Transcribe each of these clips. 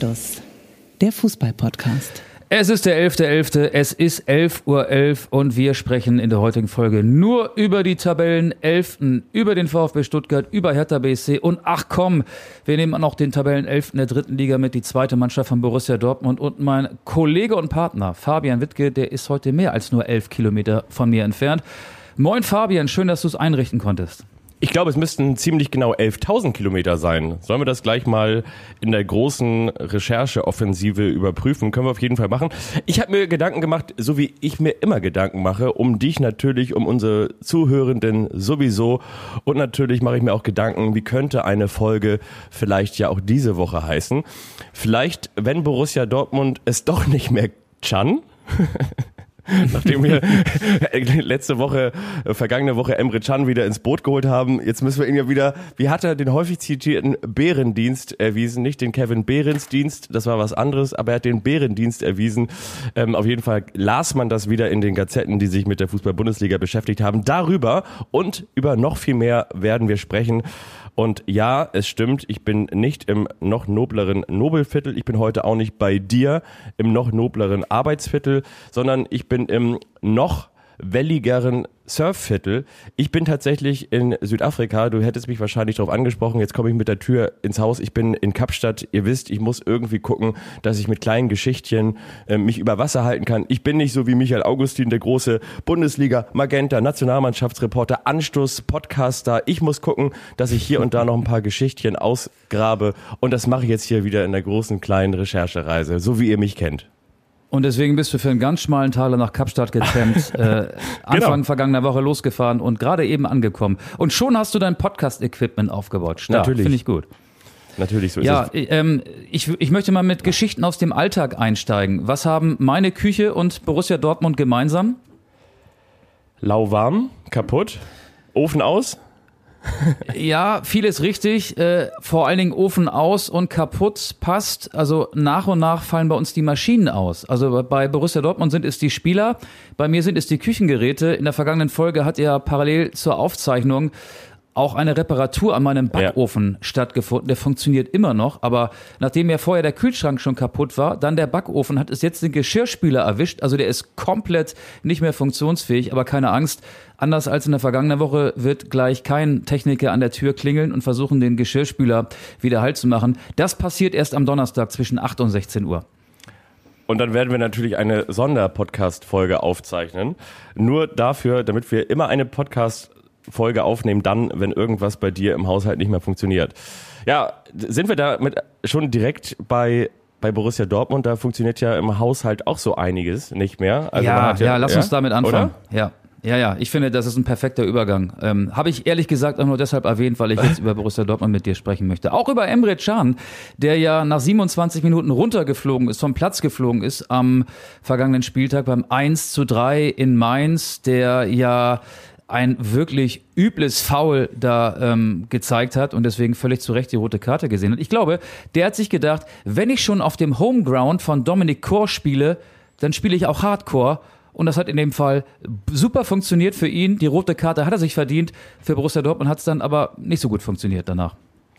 Anstoß, der Fußball-Podcast. Es ist der 11.11., es ist 11:11 Uhr und wir sprechen in der heutigen Folge nur über die Tabellenelften, über den VfB Stuttgart, über Hertha BSC und ach komm, wir nehmen auch noch den Tabellenelften der dritten Liga mit, die zweite Mannschaft von Borussia Dortmund und mein Kollege und Partner Fabian Wittke, der ist heute mehr als nur 11 Kilometer von mir entfernt. Moin Fabian, schön, dass du es einrichten konntest. Ich glaube, es müssten ziemlich genau 11.000 Kilometer sein. Sollen wir das gleich mal in der großen Rechercheoffensive überprüfen? Können wir auf jeden Fall machen. Ich habe mir Gedanken gemacht, so wie ich mir immer Gedanken mache, um dich natürlich, um unsere Zuhörenden sowieso. Und natürlich mache ich mir auch Gedanken, wie könnte eine Folge vielleicht ja auch diese Woche heißen. Vielleicht, wenn Borussia Dortmund es doch nicht mehr Can... Nachdem wir vergangene Woche Emre Can wieder ins Boot geholt haben, jetzt müssen wir ihn ja wieder, wie hat er den häufig zitierten Bärendienst erwiesen, nicht den Kevin Behrens Dienst, das war was anderes, aber er hat den Bärendienst erwiesen. Auf jeden Fall las man das wieder in den Gazetten, die sich mit der Fußball-Bundesliga beschäftigt haben. Darüber und über noch viel mehr werden wir sprechen. Und ja, es stimmt, ich bin nicht im noch nobleren Nobelviertel, ich bin heute auch nicht bei dir im noch nobleren Arbeitsviertel, sondern ich bin im noch welligeren Surfviertel. Ich bin tatsächlich in Südafrika, du hättest mich wahrscheinlich darauf angesprochen, jetzt komme ich mit der Tür ins Haus, ich bin in Kapstadt, ihr wisst, ich muss irgendwie gucken, dass ich mit kleinen Geschichtchen mich über Wasser halten kann. Ich bin nicht so wie Michael Augustin, der große Bundesliga, Magenta, Nationalmannschaftsreporter, Anstoß, Podcaster. Ich muss gucken, dass ich hier und da noch ein paar Geschichtchen ausgrabe und das mache ich jetzt hier wieder in der großen, kleinen Recherchereise, so wie ihr mich kennt. Und deswegen bist du für einen ganz schmalen Taler nach Kapstadt getrennt, Anfang vergangener Woche losgefahren und gerade eben angekommen. Und schon hast du dein Podcast-Equipment aufgebaut. Stark, natürlich. Finde ich gut. Natürlich, so ist es. Ich möchte mal mit Geschichten aus dem Alltag einsteigen. Was haben meine Küche und Borussia Dortmund gemeinsam? Lauwarm, kaputt, Ofen aus. Ja, vieles richtig, vor allen Dingen Ofen aus und kaputt passt, also nach und nach fallen bei uns die Maschinen aus. Also bei Borussia Dortmund sind es die Spieler, bei mir sind es die Küchengeräte. In der vergangenen Folge hat ja parallel zur Aufzeichnung auch eine Reparatur an meinem Backofen stattgefunden. Der funktioniert immer noch, aber nachdem ja vorher der Kühlschrank schon kaputt war, dann der Backofen, hat es jetzt den Geschirrspüler erwischt. Also der ist komplett nicht mehr funktionsfähig, aber keine Angst. Anders als in der vergangenen Woche wird gleich kein Techniker an der Tür klingeln und versuchen, den Geschirrspüler wieder heil zu machen. Das passiert erst am Donnerstag zwischen 8 und 16 Uhr. Und dann werden wir natürlich eine Sonderpodcast-Folge aufzeichnen. Nur dafür, damit wir immer eine Folge aufnehmen, dann, wenn irgendwas bei dir im Haushalt nicht mehr funktioniert. Ja, sind wir da schon direkt bei Borussia Dortmund? Da funktioniert ja im Haushalt auch so einiges nicht mehr. Also lass uns damit anfangen. Oder? Ja, ich finde, das ist ein perfekter Übergang. Habe ich ehrlich gesagt auch nur deshalb erwähnt, weil ich jetzt über Borussia Dortmund mit dir sprechen möchte. Auch über Emre Can, der ja nach 27 Minuten runtergeflogen ist, vom Platz geflogen ist am vergangenen Spieltag beim 1:3 in Mainz, der ja ein wirklich übles Foul da gezeigt hat und deswegen völlig zu Recht die rote Karte gesehen hat. Ich glaube, der hat sich gedacht, wenn ich schon auf dem Homeground von Dominic Kor spiele, dann spiele ich auch Hardcore. Und das hat in dem Fall super funktioniert für ihn. Die rote Karte hat er sich verdient. Für Borussia Dortmund hat es dann aber nicht so gut funktioniert danach.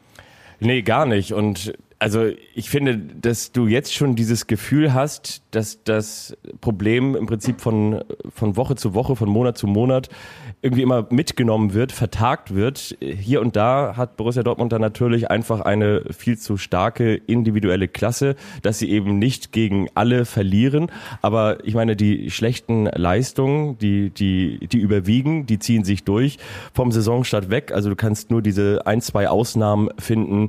Nee, gar nicht. Und also ich finde, dass du jetzt schon dieses Gefühl hast, dass das Problem im Prinzip von Woche zu Woche, von Monat zu Monat irgendwie immer mitgenommen wird, vertagt wird. Hier und da hat Borussia Dortmund dann natürlich einfach eine viel zu starke individuelle Klasse, dass sie eben nicht gegen alle verlieren. Aber ich meine, die schlechten Leistungen, die überwiegen, die ziehen sich durch vom Saisonstart weg. Also du kannst nur diese 1-2 Ausnahmen finden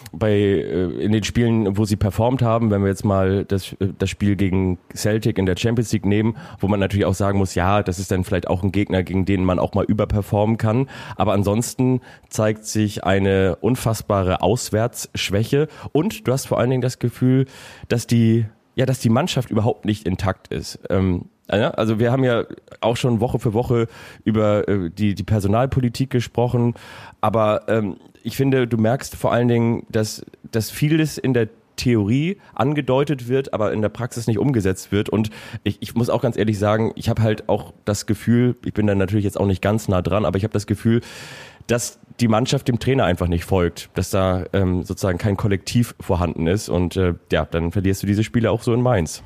in den Spielen, wo sie performt haben, wenn wir jetzt mal das Spiel gegen Celtic in der Champions League nehmen, wo man natürlich auch sagen muss, ja, das ist dann vielleicht auch ein Gegner, gegen den man auch mal überperformen kann. Aber ansonsten zeigt sich eine unfassbare Auswärtsschwäche und du hast vor allen Dingen das Gefühl, dass die Mannschaft überhaupt nicht intakt ist. Also wir haben ja auch schon Woche für Woche über die Personalpolitik gesprochen, aber ich finde, du merkst vor allen Dingen, dass vieles in der Theorie angedeutet wird, aber in der Praxis nicht umgesetzt wird. Und ich muss auch ganz ehrlich sagen, ich habe halt auch das Gefühl, ich bin da natürlich jetzt auch nicht ganz nah dran, aber ich habe das Gefühl, dass die Mannschaft dem Trainer einfach nicht folgt, dass da sozusagen kein Kollektiv vorhanden ist und dann verlierst du diese Spiele auch so in Mainz.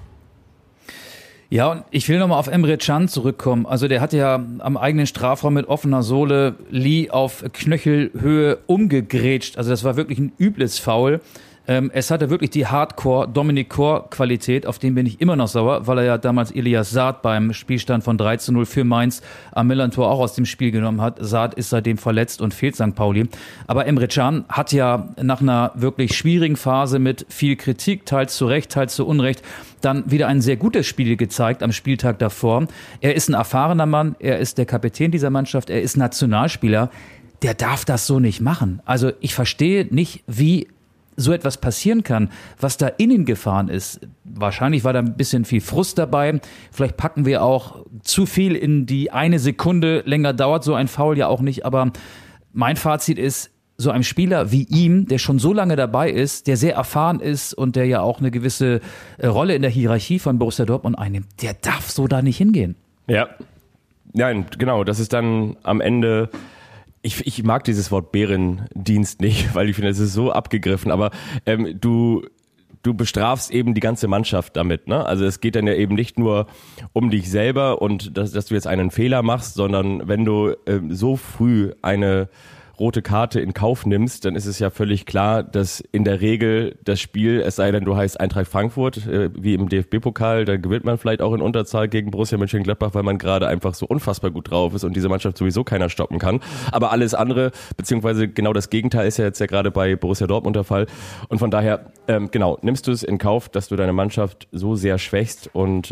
Ja, und ich will nochmal auf Emre Can zurückkommen. Also der hat ja am eigenen Strafraum mit offener Sohle Lee auf Knöchelhöhe umgegrätscht. Also das war wirklich ein übles Foul. Es hatte wirklich die Hardcore-Dominic Kor-Qualität, auf den bin ich immer noch sauer, weil er ja damals Elias Saad beim Spielstand von 3-0 für Mainz am Millern-Tor auch aus dem Spiel genommen hat. Saad ist seitdem verletzt und fehlt St. Pauli. Aber Emre Can hat ja nach einer wirklich schwierigen Phase mit viel Kritik, teils zu Recht, teils zu Unrecht, dann wieder ein sehr gutes Spiel gezeigt am Spieltag davor. Er ist ein erfahrener Mann, er ist der Kapitän dieser Mannschaft, er ist Nationalspieler. Der darf das so nicht machen. Also ich verstehe nicht, wie so etwas passieren kann, was da in ihn gefahren ist. Wahrscheinlich war da ein bisschen viel Frust dabei. Vielleicht packen wir auch zu viel in die eine Sekunde. Länger dauert so ein Foul ja auch nicht. Aber mein Fazit ist, so einem Spieler wie ihm, der schon so lange dabei ist, der sehr erfahren ist und der ja auch eine gewisse Rolle in der Hierarchie von Borussia Dortmund einnimmt, der darf so da nicht hingehen. Ja, nein, genau. Das ist dann am Ende... Ich mag dieses Wort Bärendienst nicht, weil ich finde, es ist so abgegriffen, aber du bestrafst eben die ganze Mannschaft damit, ne? Also es geht dann ja eben nicht nur um dich selber und dass du jetzt einen Fehler machst, sondern wenn du so früh eine rote Karte in Kauf nimmst, dann ist es ja völlig klar, dass in der Regel das Spiel, es sei denn, du heißt Eintracht Frankfurt, wie im DFB-Pokal, dann gewinnt man vielleicht auch in Unterzahl gegen Borussia Mönchengladbach, weil man gerade einfach so unfassbar gut drauf ist und diese Mannschaft sowieso keiner stoppen kann. Aber alles andere, beziehungsweise genau das Gegenteil ist ja jetzt ja gerade bei Borussia Dortmund der Fall. Und von daher, nimmst du es in Kauf, dass du deine Mannschaft so sehr schwächst und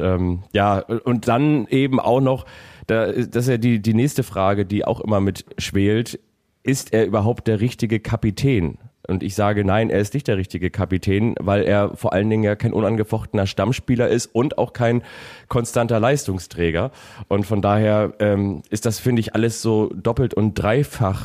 und dann eben auch noch, das ist ja die nächste Frage, die auch immer mit schwelt, ist er überhaupt der richtige Kapitän? Und ich sage, nein, er ist nicht der richtige Kapitän, weil er vor allen Dingen ja kein unangefochtener Stammspieler ist und auch kein konstanter Leistungsträger. Und von daher ist das, finde ich, alles so doppelt und dreifach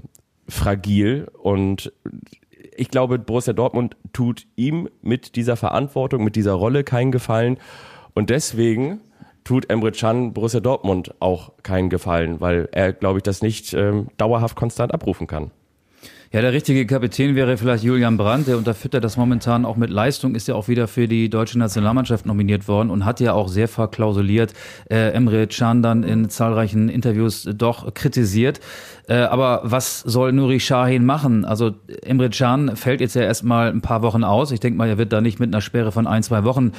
fragil. Und ich glaube, Borussia Dortmund tut ihm mit dieser Verantwortung, mit dieser Rolle keinen Gefallen. Und deswegen tut Emre Can Borussia Dortmund auch keinen Gefallen, weil er, glaube ich, das nicht dauerhaft konstant abrufen kann. Ja, der richtige Kapitän wäre vielleicht Julian Brandt, der unterfüttert das momentan auch mit Leistung, ist ja auch wieder für die deutsche Nationalmannschaft nominiert worden und hat ja auch sehr verklausuliert Emre Can dann in zahlreichen Interviews doch kritisiert. Aber was soll Nuri Sahin machen? Also Emre Can fällt jetzt ja erstmal ein paar Wochen aus. Ich denke mal, er wird da nicht mit einer Sperre von 1-2 Wochen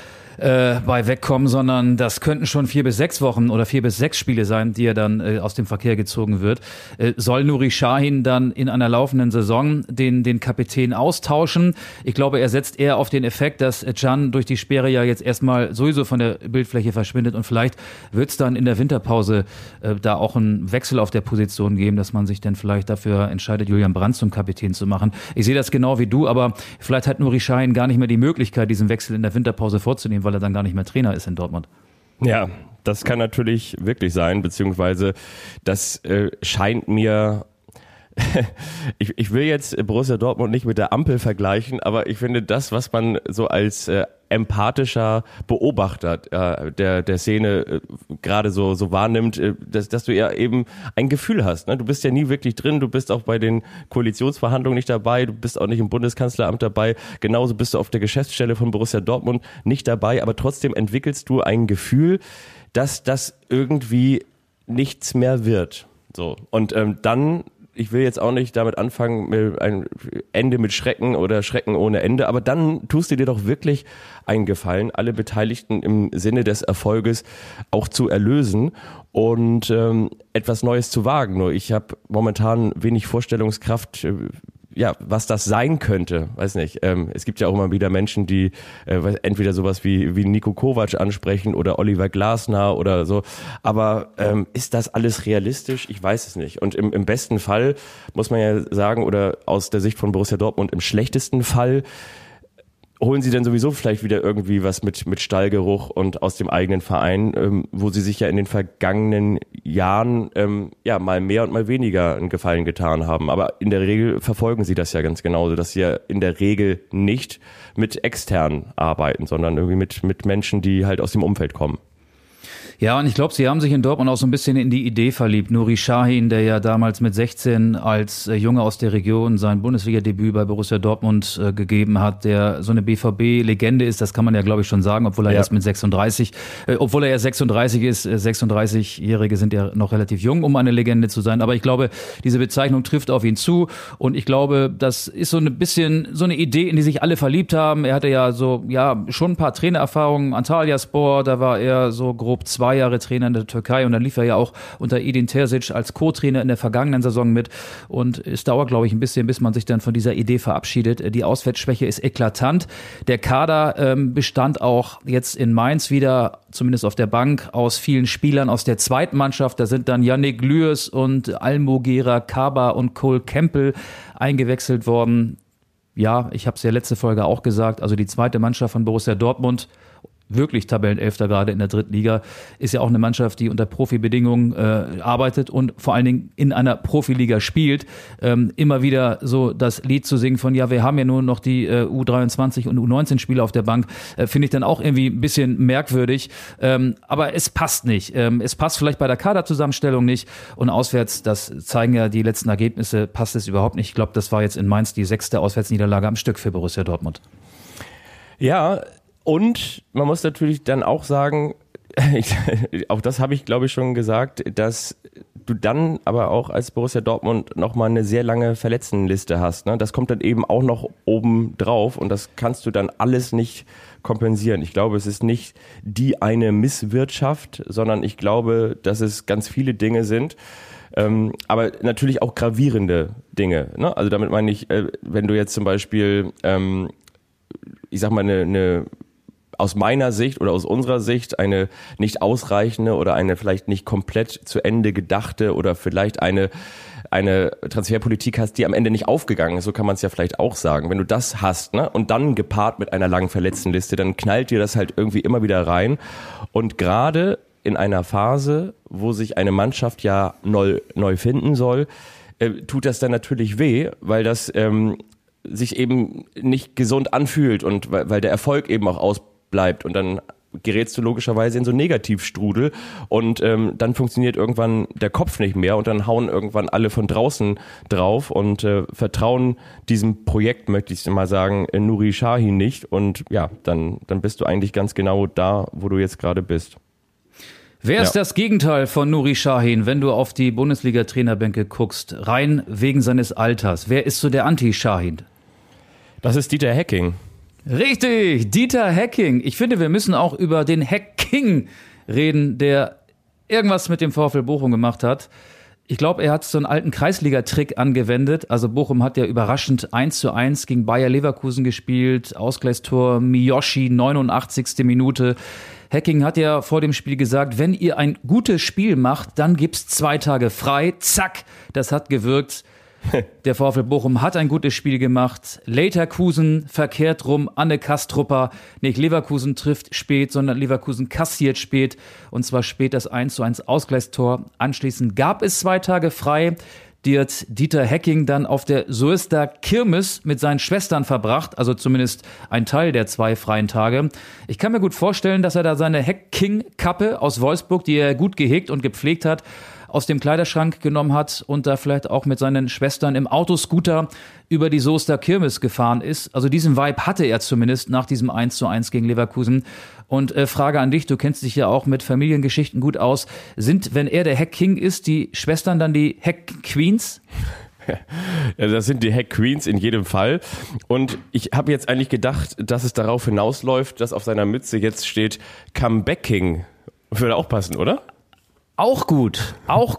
bei wegkommen, sondern das könnten schon 4 bis 6 Wochen oder 4 bis 6 Spiele sein, die er dann aus dem Verkehr gezogen wird. Soll Nuri Sahin dann in einer laufenden Saison den Kapitän austauschen? Ich glaube, er setzt eher auf den Effekt, dass Can durch die Sperre ja jetzt erstmal sowieso von der Bildfläche verschwindet und vielleicht wird es dann in der Winterpause da auch einen Wechsel auf der Position geben, dass man sich dann vielleicht dafür entscheidet, Julian Brandt zum Kapitän zu machen. Ich sehe das genau wie du, aber vielleicht hat Nuri Sahin gar nicht mehr die Möglichkeit, diesen Wechsel in der Winterpause vorzunehmen, weil er dann gar nicht mehr Trainer ist in Dortmund. Ja, das kann natürlich wirklich sein, beziehungsweise das scheint mir, ich will jetzt Borussia Dortmund nicht mit der Ampel vergleichen, aber ich finde das, was man so als empathischer Beobachter der Szene gerade so wahrnimmt, dass du ja eben ein Gefühl hast. Ne? Du bist ja nie wirklich drin, du bist auch bei den Koalitionsverhandlungen nicht dabei, du bist auch nicht im Bundeskanzleramt dabei, genauso bist du auf der Geschäftsstelle von Borussia Dortmund nicht dabei, aber trotzdem entwickelst du ein Gefühl, dass das irgendwie nichts mehr wird. So. Und dann, ich will jetzt auch nicht damit anfangen, mit ein Ende mit Schrecken oder Schrecken ohne Ende, aber dann tust du dir doch wirklich einen Gefallen, alle Beteiligten im Sinne des Erfolges auch zu erlösen und etwas Neues zu wagen. Nur ich habe momentan wenig Vorstellungskraft, was das sein könnte, weiß nicht. Es gibt ja auch immer wieder Menschen, die entweder sowas wie Niko Kovac ansprechen oder Oliver Glasner oder so. Aber ist das alles realistisch? Ich weiß es nicht. Und im besten Fall muss man ja sagen, oder aus der Sicht von Borussia Dortmund im schlechtesten Fall, holen sie dann sowieso vielleicht wieder irgendwie was mit Stallgeruch und aus dem eigenen Verein, wo sie sich ja in den vergangenen Jahren mal mehr und mal weniger einen Gefallen getan haben. Aber in der Regel verfolgen sie das ja ganz genauso, dass sie ja in der Regel nicht mit externen arbeiten, sondern irgendwie mit Menschen, die halt aus dem Umfeld kommen. Ja, und ich glaube, sie haben sich in Dortmund auch so ein bisschen in die Idee verliebt. Nuri Sahin, der ja damals mit 16 als Junge aus der Region sein Bundesliga-Debüt bei Borussia Dortmund gegeben hat, der so eine BVB-Legende ist, das kann man ja, glaube ich, schon sagen, obwohl er erst 36 ist. 36-Jährige sind ja noch relativ jung, um eine Legende zu sein. Aber ich glaube, diese Bezeichnung trifft auf ihn zu. Und ich glaube, das ist so ein bisschen so eine Idee, in die sich alle verliebt haben. Er hatte ja schon ein paar Trainererfahrungen. Antalyaspor, da war er so grob 2 Jahre Trainer in der Türkei und dann lief er ja auch unter Edin Terzic als Co-Trainer in der vergangenen Saison mit und es dauert, glaube ich, ein bisschen, bis man sich dann von dieser Idee verabschiedet. Die Auswärtsschwäche ist eklatant. Der Kader bestand auch jetzt in Mainz wieder, zumindest auf der Bank, aus vielen Spielern aus der zweiten Mannschaft. Da sind dann Yannick Lürs und Almogera Kaba und Cole Campbell eingewechselt worden. Ja, ich habe es ja letzte Folge auch gesagt, also die zweite Mannschaft von Borussia Dortmund, wirklich Tabellenelfter gerade in der Drittliga, ist ja auch eine Mannschaft, die unter Profibedingungen arbeitet und vor allen Dingen in einer Profiliga spielt. Immer wieder so das Lied zu singen von, ja, wir haben ja nur noch die U23 und U19-Spieler auf der Bank, finde ich dann auch irgendwie ein bisschen merkwürdig. Aber es passt nicht. Es passt vielleicht bei der Kaderzusammenstellung nicht und auswärts, das zeigen ja die letzten Ergebnisse, passt es überhaupt nicht. Ich glaube, das war jetzt in Mainz die 6. Auswärtsniederlage am Stück für Borussia Dortmund. Ja, und man muss natürlich dann auch sagen, auch das habe ich glaube ich schon gesagt, dass du dann aber auch als Borussia Dortmund nochmal eine sehr lange Verletztenliste hast. Ne? Das kommt dann eben auch noch oben drauf und das kannst du dann alles nicht kompensieren. Ich glaube, es ist nicht die eine Misswirtschaft, sondern ich glaube, dass es ganz viele Dinge sind. Aber natürlich auch gravierende Dinge. Ne? Also damit meine ich, wenn du jetzt zum Beispiel, ich sag mal, eine aus meiner Sicht oder aus unserer Sicht eine nicht ausreichende oder eine vielleicht nicht komplett zu Ende gedachte oder vielleicht eine Transferpolitik hast, die am Ende nicht aufgegangen ist, so kann man es ja vielleicht auch sagen. Wenn du das hast, ne, und dann gepaart mit einer langen Verletztenliste, dann knallt dir das halt irgendwie immer wieder rein. Und gerade in einer Phase, wo sich eine Mannschaft ja neu finden soll, tut das dann natürlich weh, weil das sich eben nicht gesund anfühlt und weil der Erfolg eben auch ausbleibt und dann gerätst du logischerweise in so einen Negativstrudel und dann funktioniert irgendwann der Kopf nicht mehr und dann hauen irgendwann alle von draußen drauf und vertrauen diesem Projekt, möchte ich mal sagen, Nuri Sahin nicht und ja, dann bist du eigentlich ganz genau da, wo du jetzt gerade bist. Wer ist das Gegenteil von Nuri Sahin, wenn du auf die Bundesliga-Trainerbänke guckst, rein wegen seines Alters? Wer ist so der Anti-Sahin? Das ist Dieter Hecking. Richtig, Dieter Hecking. Ich finde, wir müssen auch über den Hecking reden, der irgendwas mit dem VfL Bochum gemacht hat. Ich glaube, er hat so einen alten Kreisliga-Trick angewendet. Also Bochum hat ja überraschend 1:1 gegen Bayer Leverkusen gespielt. Ausgleichstor Miyoshi, 89. Minute. Hecking hat ja vor dem Spiel gesagt, wenn ihr ein gutes Spiel macht, dann gibt's 2 Tage frei. Zack, das hat gewirkt. Der VfL Bochum hat ein gutes Spiel gemacht. Leverkusen verkehrt rum, Anne Kastrupper. Nicht Leverkusen trifft spät, sondern Leverkusen kassiert spät. Und zwar spät das 1:1 Ausgleichstor. Anschließend gab es 2 Tage frei. Die hat Dieter Hecking dann auf der Soester Kirmes mit seinen Schwestern verbracht. Also zumindest ein Teil der 2 freien Tage. Ich kann mir gut vorstellen, dass er da seine Hecking-Kappe aus Wolfsburg, die er gut gehegt und gepflegt hat, aus dem Kleiderschrank genommen hat und da vielleicht auch mit seinen Schwestern im Autoscooter über die Soester Kirmes gefahren ist. Also diesen Vibe hatte er zumindest nach diesem 1:1 gegen Leverkusen. Und Frage an dich, du kennst dich ja auch mit Familiengeschichten gut aus. Sind, wenn er der Heck King ist, die Schwestern dann die Heck Queens? Ja, das sind die Heck Queens in jedem Fall. Und ich habe jetzt eigentlich gedacht, dass es darauf hinausläuft, dass auf seiner Mütze jetzt steht Comebacking. Würde auch passen, oder? Auch gut.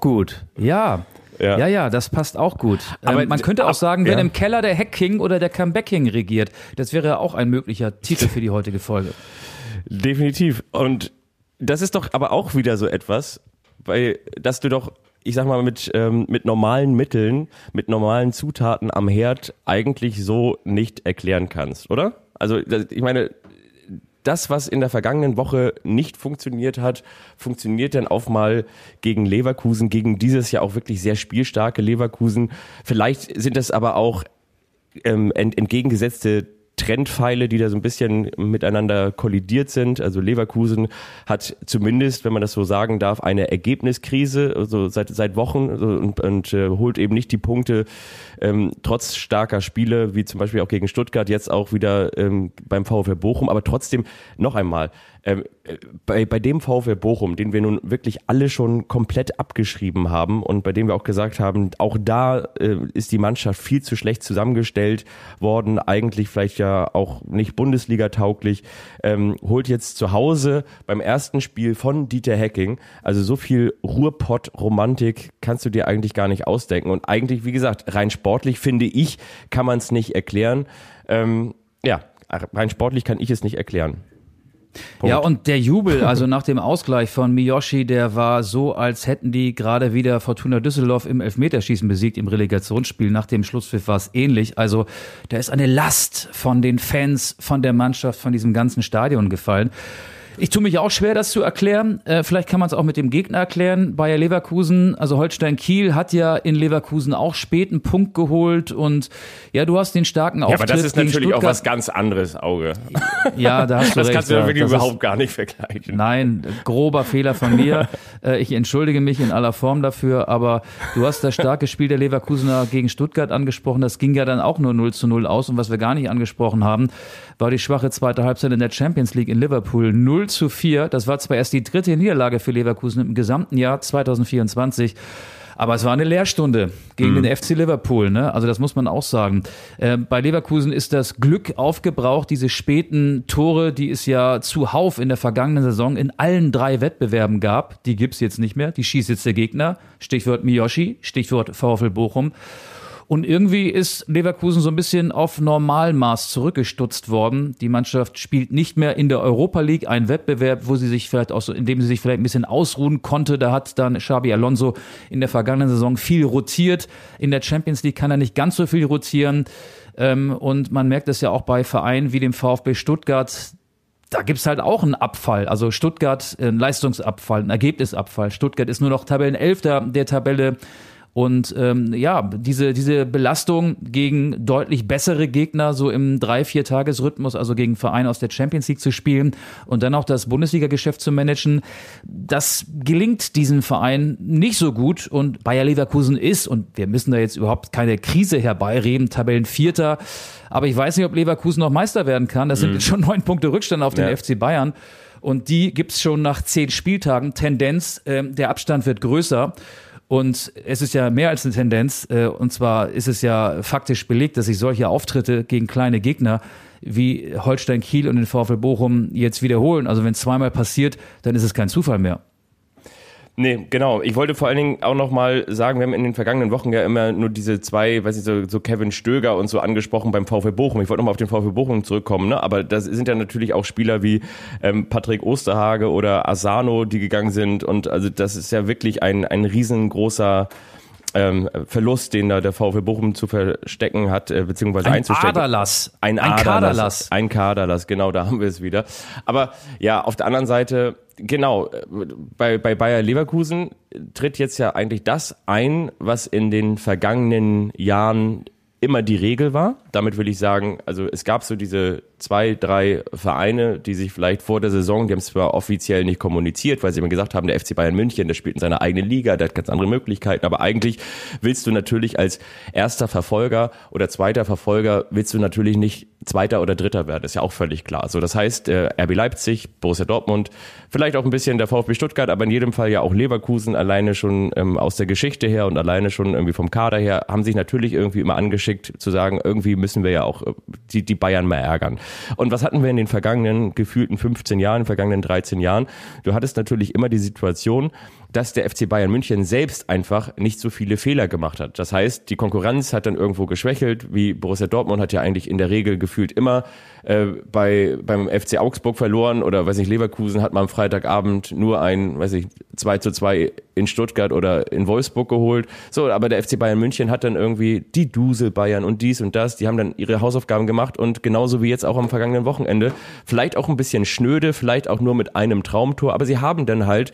Ja, das passt auch gut. Aber man könnte auch sagen, wenn im Keller der Heck-King oder der Comeback-King regiert, das wäre auch ein möglicher Titel für die heutige Folge. Definitiv. Und das ist doch aber auch wieder so etwas, weil, dass du doch, ich sag mal, mit normalen Mitteln, mit normalen Zutaten am Herd eigentlich so nicht erklären kannst, oder? Also, ich meine, das, was in der vergangenen Woche nicht funktioniert hat, funktioniert dann auch mal gegen Leverkusen, gegen dieses ja auch wirklich sehr spielstarke Leverkusen. Vielleicht sind das aber auch entgegengesetzte Trendpfeile, die da so ein bisschen miteinander kollidiert sind. Also Leverkusen hat zumindest, wenn man das so sagen darf, eine Ergebniskrise, also seit Wochen und holt eben nicht die Punkte, trotz starker Spiele, wie zum Beispiel auch gegen Stuttgart, jetzt auch wieder beim VfL Bochum. Aber trotzdem, noch einmal, bei dem VfL Bochum, den wir nun wirklich alle schon komplett abgeschrieben haben und bei dem wir auch gesagt haben, auch da ist die Mannschaft viel zu schlecht zusammengestellt worden, eigentlich vielleicht ja auch nicht Bundesliga-tauglich, holt jetzt zu Hause beim ersten Spiel von Dieter Hecking, also so viel Ruhrpott-Romantik kannst du dir eigentlich gar nicht ausdenken und eigentlich, wie gesagt, rein sportlich finde ich, kann man es nicht erklären. Rein sportlich kann ich es nicht erklären. Punkt. Ja, und der Jubel, also nach dem Ausgleich von Miyoshi, der war so, als hätten die gerade wieder Fortuna Düsseldorf im Elfmeterschießen besiegt im Relegationsspiel. Nach dem Schlusspfiff war es ähnlich. Also da ist eine Last von den Fans, von der Mannschaft, von diesem ganzen Stadion gefallen. Ich tue mich auch schwer, das zu erklären. Vielleicht kann man es auch mit dem Gegner erklären. Bayer Leverkusen, also Holstein Kiel, hat ja in Leverkusen auch spät einen Punkt geholt. Und ja, du hast den starken Auftritt. Ja, aber das ist natürlich Stuttgart. auch was ganz anderes, Auge. Ja, da hast du das recht. Das kannst du wirklich überhaupt gar nicht vergleichen. Nein, grober Fehler von mir. Ich entschuldige mich in aller Form dafür. Aber du hast das starke Spiel der Leverkusener gegen Stuttgart angesprochen. Das ging ja dann auch nur 0:0 aus. Und was wir gar nicht angesprochen haben, war die schwache zweite Halbzeit in der Champions League in Liverpool. 0:4. Das war zwar erst die dritte Niederlage für Leverkusen im gesamten Jahr 2024, aber es war eine Lehrstunde gegen den FC Liverpool, ne? Also das muss man auch sagen. Bei Leverkusen ist das Glück aufgebraucht, diese späten Tore, die es ja zuhauf in der vergangenen Saison in allen 3 Wettbewerben gab, die gibt's jetzt nicht mehr, die schießt jetzt der Gegner. Stichwort Miyoshi, Stichwort VfL Bochum. Und irgendwie ist Leverkusen so ein bisschen auf Normalmaß zurückgestutzt worden. Die Mannschaft spielt nicht mehr in der Europa League, ein Wettbewerb, wo sie sich vielleicht auch so, in dem sie sich vielleicht ein bisschen ausruhen konnte. Da hat dann Xabi Alonso in der vergangenen Saison viel rotiert. In der Champions League kann er nicht ganz so viel rotieren. Und man merkt es ja auch bei Vereinen wie dem VfB Stuttgart. Da gibt's halt auch einen Abfall. Also Stuttgart, ein Leistungsabfall, ein Ergebnisabfall. Stuttgart ist nur noch Tabellenelfter der Tabelle. Und diese Belastung gegen deutlich bessere Gegner, so im 3-4 Tagesrhythmus, also gegen Vereine aus der Champions League zu spielen und dann auch das Bundesliga-Geschäft zu managen, das gelingt diesem Verein nicht so gut. Und Bayer Leverkusen ist, und wir müssen da jetzt überhaupt keine Krise herbeireden, Tabellenvierter. Aber ich weiß nicht, ob Leverkusen noch Meister werden kann. Das sind jetzt schon 9 Punkte Rückstand auf den FC Bayern. Und die gibt's schon nach 10 Spieltagen. Tendenz, der Abstand wird größer. Und es ist ja mehr als eine Tendenz, und zwar ist es ja faktisch belegt, dass sich solche Auftritte gegen kleine Gegner wie Holstein Kiel und den VfL Bochum jetzt wiederholen. Also wenn es zweimal passiert, dann ist es kein Zufall mehr. Nee, genau. Ich wollte vor allen Dingen auch nochmal sagen, wir haben in den vergangenen Wochen ja immer nur diese 2, so Kevin Stöger und so angesprochen beim VfL Bochum. Ich wollte nochmal auf den VfL Bochum zurückkommen, ne? Aber das sind ja natürlich auch Spieler wie Patrick Osterhage oder Asano, die gegangen sind. Und also das ist ja wirklich ein riesengroßer Verlust, den da der VfL Bochum zu verstecken hat, beziehungsweise einzustecken. Ein Kaderlass, genau, da haben wir es wieder. Aber ja, auf der anderen Seite, genau, bei Bayer Leverkusen tritt jetzt ja eigentlich das ein, was in den vergangenen Jahren immer die Regel war. Damit will ich sagen, also es gab so diese 2, 3 Vereine, die sich vielleicht vor der Saison, die haben es zwar offiziell nicht kommuniziert, weil sie immer gesagt haben, der FC Bayern München, der spielt in seiner eigenen Liga, der hat ganz andere Möglichkeiten, aber eigentlich willst du natürlich als erster Verfolger oder zweiter Verfolger, willst du natürlich nicht Zweiter oder Dritter werden, ist ja auch völlig klar. So, das heißt, RB Leipzig, Borussia Dortmund, vielleicht auch ein bisschen der VfB Stuttgart, aber in jedem Fall ja auch Leverkusen, alleine schon aus der Geschichte her und alleine schon irgendwie vom Kader her, haben sich natürlich irgendwie immer angeschickt zu sagen, irgendwie müssen wir ja auch die Bayern mal ärgern. Und was hatten wir in den vergangenen gefühlten 15 Jahren, vergangenen 13 Jahren? Du hattest natürlich immer die Situation, dass der FC Bayern München selbst einfach nicht so viele Fehler gemacht hat. Das heißt, die Konkurrenz hat dann irgendwo geschwächelt, wie Borussia Dortmund hat ja eigentlich in der Regel gefühlt immer beim FC Augsburg verloren oder Leverkusen hat mal am Freitagabend nur ein 2:2 in Stuttgart oder in Wolfsburg geholt. So, aber der FC Bayern München hat dann irgendwie die Dusel Bayern und dies und das. Die haben dann ihre Hausaufgaben gemacht und genauso wie jetzt auch am vergangenen Wochenende. Vielleicht auch ein bisschen schnöde, vielleicht auch nur mit einem Traumtor, aber sie haben dann halt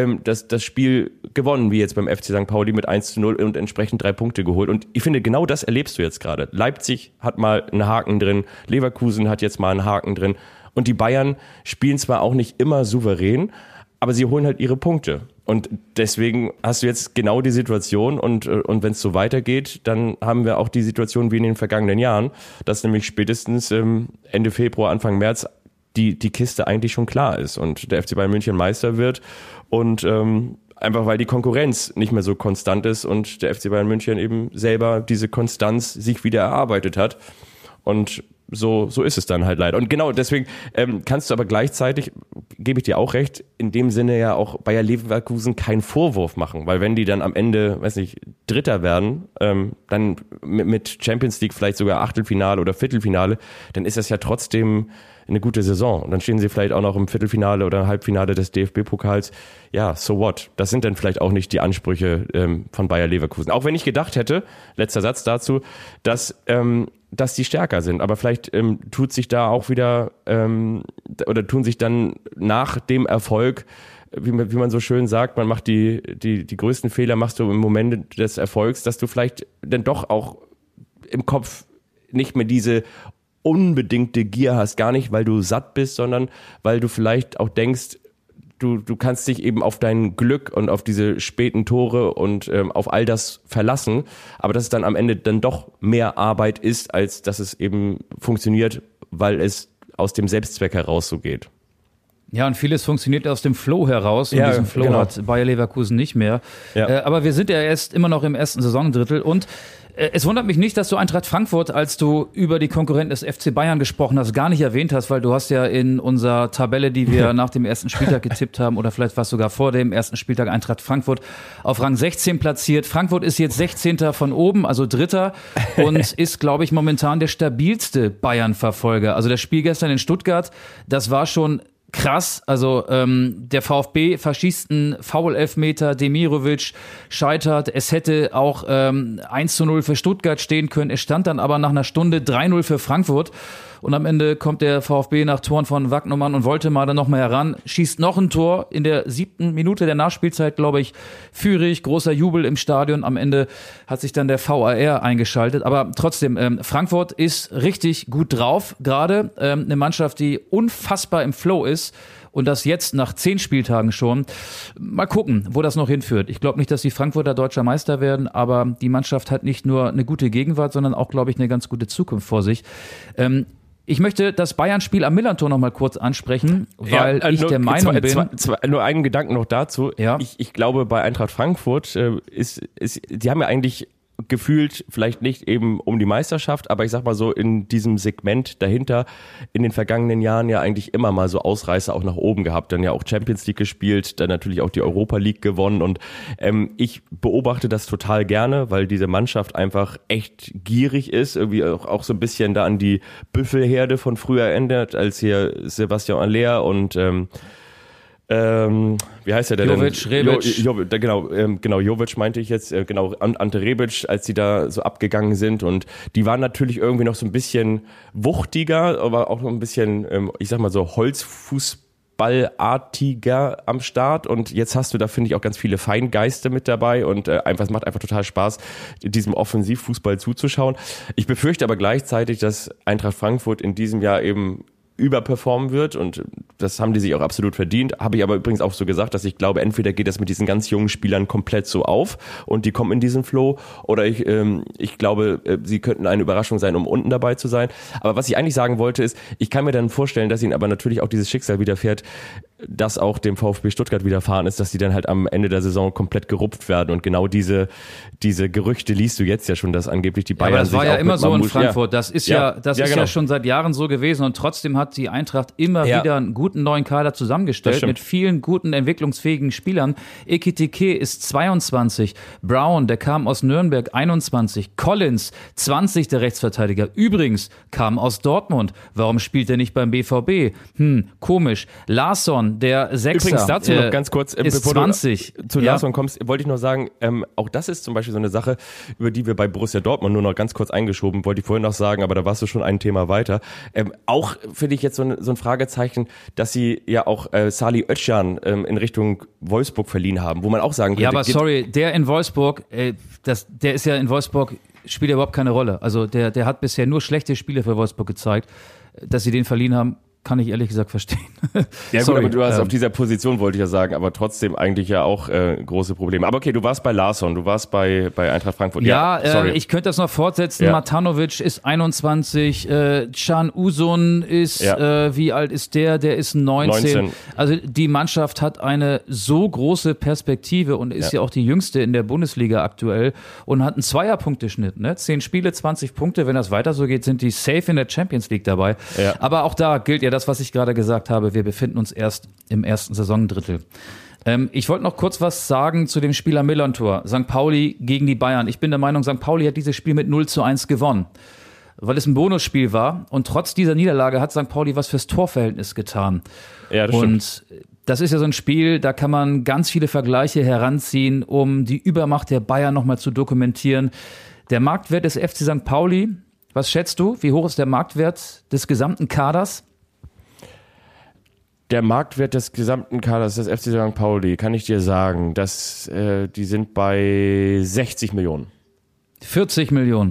das Spiel gewonnen, wie jetzt beim FC St. Pauli mit 1:0 und entsprechend 3 Punkte geholt. Und ich finde, genau das erlebst du jetzt gerade. Leipzig hat mal einen Haken drin, Leverkusen hat jetzt mal einen Haken drin und die Bayern spielen zwar auch nicht immer souverän, aber sie holen halt ihre Punkte. Und deswegen hast du jetzt genau die Situation und wenn es so weitergeht, dann haben wir auch die Situation wie in den vergangenen Jahren, dass nämlich spätestens Ende Februar, Anfang März die Kiste eigentlich schon klar ist und der FC Bayern München Meister wird und einfach weil die Konkurrenz nicht mehr so konstant ist und der FC Bayern München eben selber diese Konstanz sich wieder erarbeitet hat. Und so ist es dann halt leider. Und genau deswegen kannst du aber gleichzeitig, gebe ich dir auch recht, in dem Sinne ja auch Bayer Leverkusen keinen Vorwurf machen. Weil wenn die dann am Ende, weiß nicht, Dritter werden, dann mit Champions League vielleicht sogar Achtelfinale oder Viertelfinale, dann ist das ja trotzdem eine gute Saison. Und dann stehen sie vielleicht auch noch im Viertelfinale oder Halbfinale des DFB-Pokals. Ja, so what? Das sind dann vielleicht auch nicht die Ansprüche von Bayer Leverkusen. Auch wenn ich gedacht hätte, letzter Satz dazu, dass die stärker sind. Aber vielleicht tut sich da auch wieder oder tun sich dann nach dem Erfolg, wie man so schön sagt, man macht die größten Fehler machst du im Moment des Erfolgs, dass du vielleicht dann doch auch im Kopf nicht mehr diese unbedingte Gier hast, gar nicht, weil du satt bist, sondern weil du vielleicht auch denkst, du kannst dich eben auf dein Glück und auf diese späten Tore und auf all das verlassen, aber dass es dann am Ende dann doch mehr Arbeit ist, als dass es eben funktioniert, weil es aus dem Selbstzweck heraus so geht. Ja, und vieles funktioniert aus dem Flow heraus und diesen Flow hat Bayer Leverkusen nicht mehr. Ja. Aber wir sind ja erst immer noch im ersten Saisondrittel und es wundert mich nicht, dass du Eintracht Frankfurt, als du über die Konkurrenten des FC Bayern gesprochen hast, gar nicht erwähnt hast, weil du hast ja in unserer Tabelle, die wir nach dem ersten Spieltag getippt haben, oder vielleicht war es sogar vor dem ersten Spieltag, Eintracht Frankfurt auf Rang 16 platziert. Frankfurt ist jetzt 16. von oben, also Dritter und ist, glaube ich, momentan der stabilste Bayern-Verfolger. Also das Spiel gestern in Stuttgart, das war schon krass, also der VfB verschießt einen Foul-Elfmeter, Demirovic scheitert, es hätte auch 1:0 für Stuttgart stehen können, es stand dann aber nach einer Stunde 3:0 für Frankfurt und am Ende kommt der VfB nach Toren von Wagnumann und Woltemar dann nochmal heran, schießt noch ein Tor in der 7. Minute der Nachspielzeit, glaube ich, Führig, großer Jubel im Stadion, am Ende hat sich dann der VAR eingeschaltet, aber trotzdem, Frankfurt ist richtig gut drauf, gerade eine Mannschaft, die unfassbar im Flow ist und das jetzt nach 10 Spieltagen schon. Mal gucken, wo das noch hinführt. Ich glaube nicht, dass die Frankfurter deutscher Meister werden, aber die Mannschaft hat nicht nur eine gute Gegenwart, sondern auch, glaube ich, eine ganz gute Zukunft vor sich. Ich möchte das Bayern-Spiel am Millerntor noch mal kurz ansprechen, weil ich der Meinung bin... Nur einen Gedanken noch dazu. Ja. Ich glaube, bei Eintracht Frankfurt die haben ja eigentlich gefühlt vielleicht nicht eben um die Meisterschaft, aber ich sag mal so in diesem Segment dahinter in den vergangenen Jahren ja eigentlich immer mal so Ausreißer auch nach oben gehabt, dann ja auch Champions League gespielt, dann natürlich auch die Europa League gewonnen und ich beobachte das total gerne, weil diese Mannschaft einfach echt gierig ist, irgendwie auch so ein bisschen da an die Büffelherde von früher erinnert, als hier Sebastian Aller und wie heißt der denn? Jovic, Rebic. Genau, Jovic meinte ich jetzt, Ante Rebic, als die da so abgegangen sind und die waren natürlich irgendwie noch so ein bisschen wuchtiger, aber auch noch ein bisschen, ich sag mal so Holzfußballartiger am Start und jetzt hast du da, finde ich, auch ganz viele Feingeister mit dabei und es macht einfach total Spaß, diesem Offensivfußball zuzuschauen. Ich befürchte aber gleichzeitig, dass Eintracht Frankfurt in diesem Jahr eben überperformen wird und das haben die sich auch absolut verdient. Habe ich aber übrigens auch so gesagt, dass ich glaube, entweder geht das mit diesen ganz jungen Spielern komplett so auf und die kommen in diesen Flow oder ich glaube, sie könnten eine Überraschung sein, um unten dabei zu sein. Aber was ich eigentlich sagen wollte ist, ich kann mir dann vorstellen, dass ihnen aber natürlich auch dieses Schicksal widerfährt, das auch dem VfB Stuttgart widerfahren ist, dass die dann halt am Ende der Saison komplett gerupft werden und genau diese Gerüchte liest du jetzt ja schon, dass angeblich die Bayern sich auch aber das war ja immer so in Mamouche, Frankfurt, das ist ja schon seit Jahren so gewesen und trotzdem hat die Eintracht immer wieder einen guten neuen Kader zusammengestellt mit vielen guten, entwicklungsfähigen Spielern. Ekitike ist 22, Brown, der kam aus Nürnberg, 21, Collins, 20, der Rechtsverteidiger, übrigens kam aus Dortmund. Warum spielt er nicht beim BVB? Komisch. Larsson, Larsson, der Sechser. Übrigens dazu noch ganz kurz, ist bevor 20. du zu Larsson kommst, wollte ich nur sagen, auch das ist zum Beispiel so eine Sache, über die wir bei Borussia Dortmund nur noch ganz kurz eingeschoben, wollte ich vorhin noch sagen, aber da warst du schon ein Thema weiter. Auch finde ich jetzt so ein Fragezeichen, dass sie ja auch Salih Özcan in Richtung Wolfsburg verliehen haben, wo man auch sagen könnte... Ja, aber sorry, der in Wolfsburg, der ist ja in Wolfsburg, spielt ja überhaupt keine Rolle. Also der hat bisher nur schlechte Spiele für Wolfsburg gezeigt. Dass sie den verliehen haben, kann ich ehrlich gesagt verstehen. Ja gut, aber du hast auf dieser Position, wollte ich ja sagen, aber trotzdem eigentlich ja auch große Probleme. Aber okay, du warst bei Larsson, du warst bei Eintracht Frankfurt. Ja, ich könnte das noch fortsetzen. Ja. Matanovic ist 21, Can Uzun ist, wie alt ist der? Der ist 19. Also die Mannschaft hat eine so große Perspektive und ist ja auch die jüngste in der Bundesliga aktuell und hat einen Zweierpunkteschnitt. Ne? 10 Spiele, 20 Punkte. Wenn das weiter so geht, sind die safe in der Champions League dabei. Ja. Aber auch da gilt ja das, was ich gerade gesagt habe. Wir befinden uns erst im ersten Saisondrittel. Ich wollte noch kurz was sagen zu dem Spiel am Millerntor. St. Pauli gegen die Bayern. Ich bin der Meinung, St. Pauli hat dieses Spiel mit 0:1 gewonnen, weil es ein Bonusspiel war. Und trotz dieser Niederlage hat St. Pauli was fürs Torverhältnis getan. Ja, das stimmt. Das ist ja so ein Spiel, da kann man ganz viele Vergleiche heranziehen, um die Übermacht der Bayern nochmal zu dokumentieren. Der Marktwert des FC St. Pauli, was schätzt du? Wie hoch ist der Marktwert des gesamten Kaders? Der Marktwert des gesamten Kaders des FC St. Pauli, kann ich dir sagen, dass die sind bei 60 Millionen. 40 Millionen.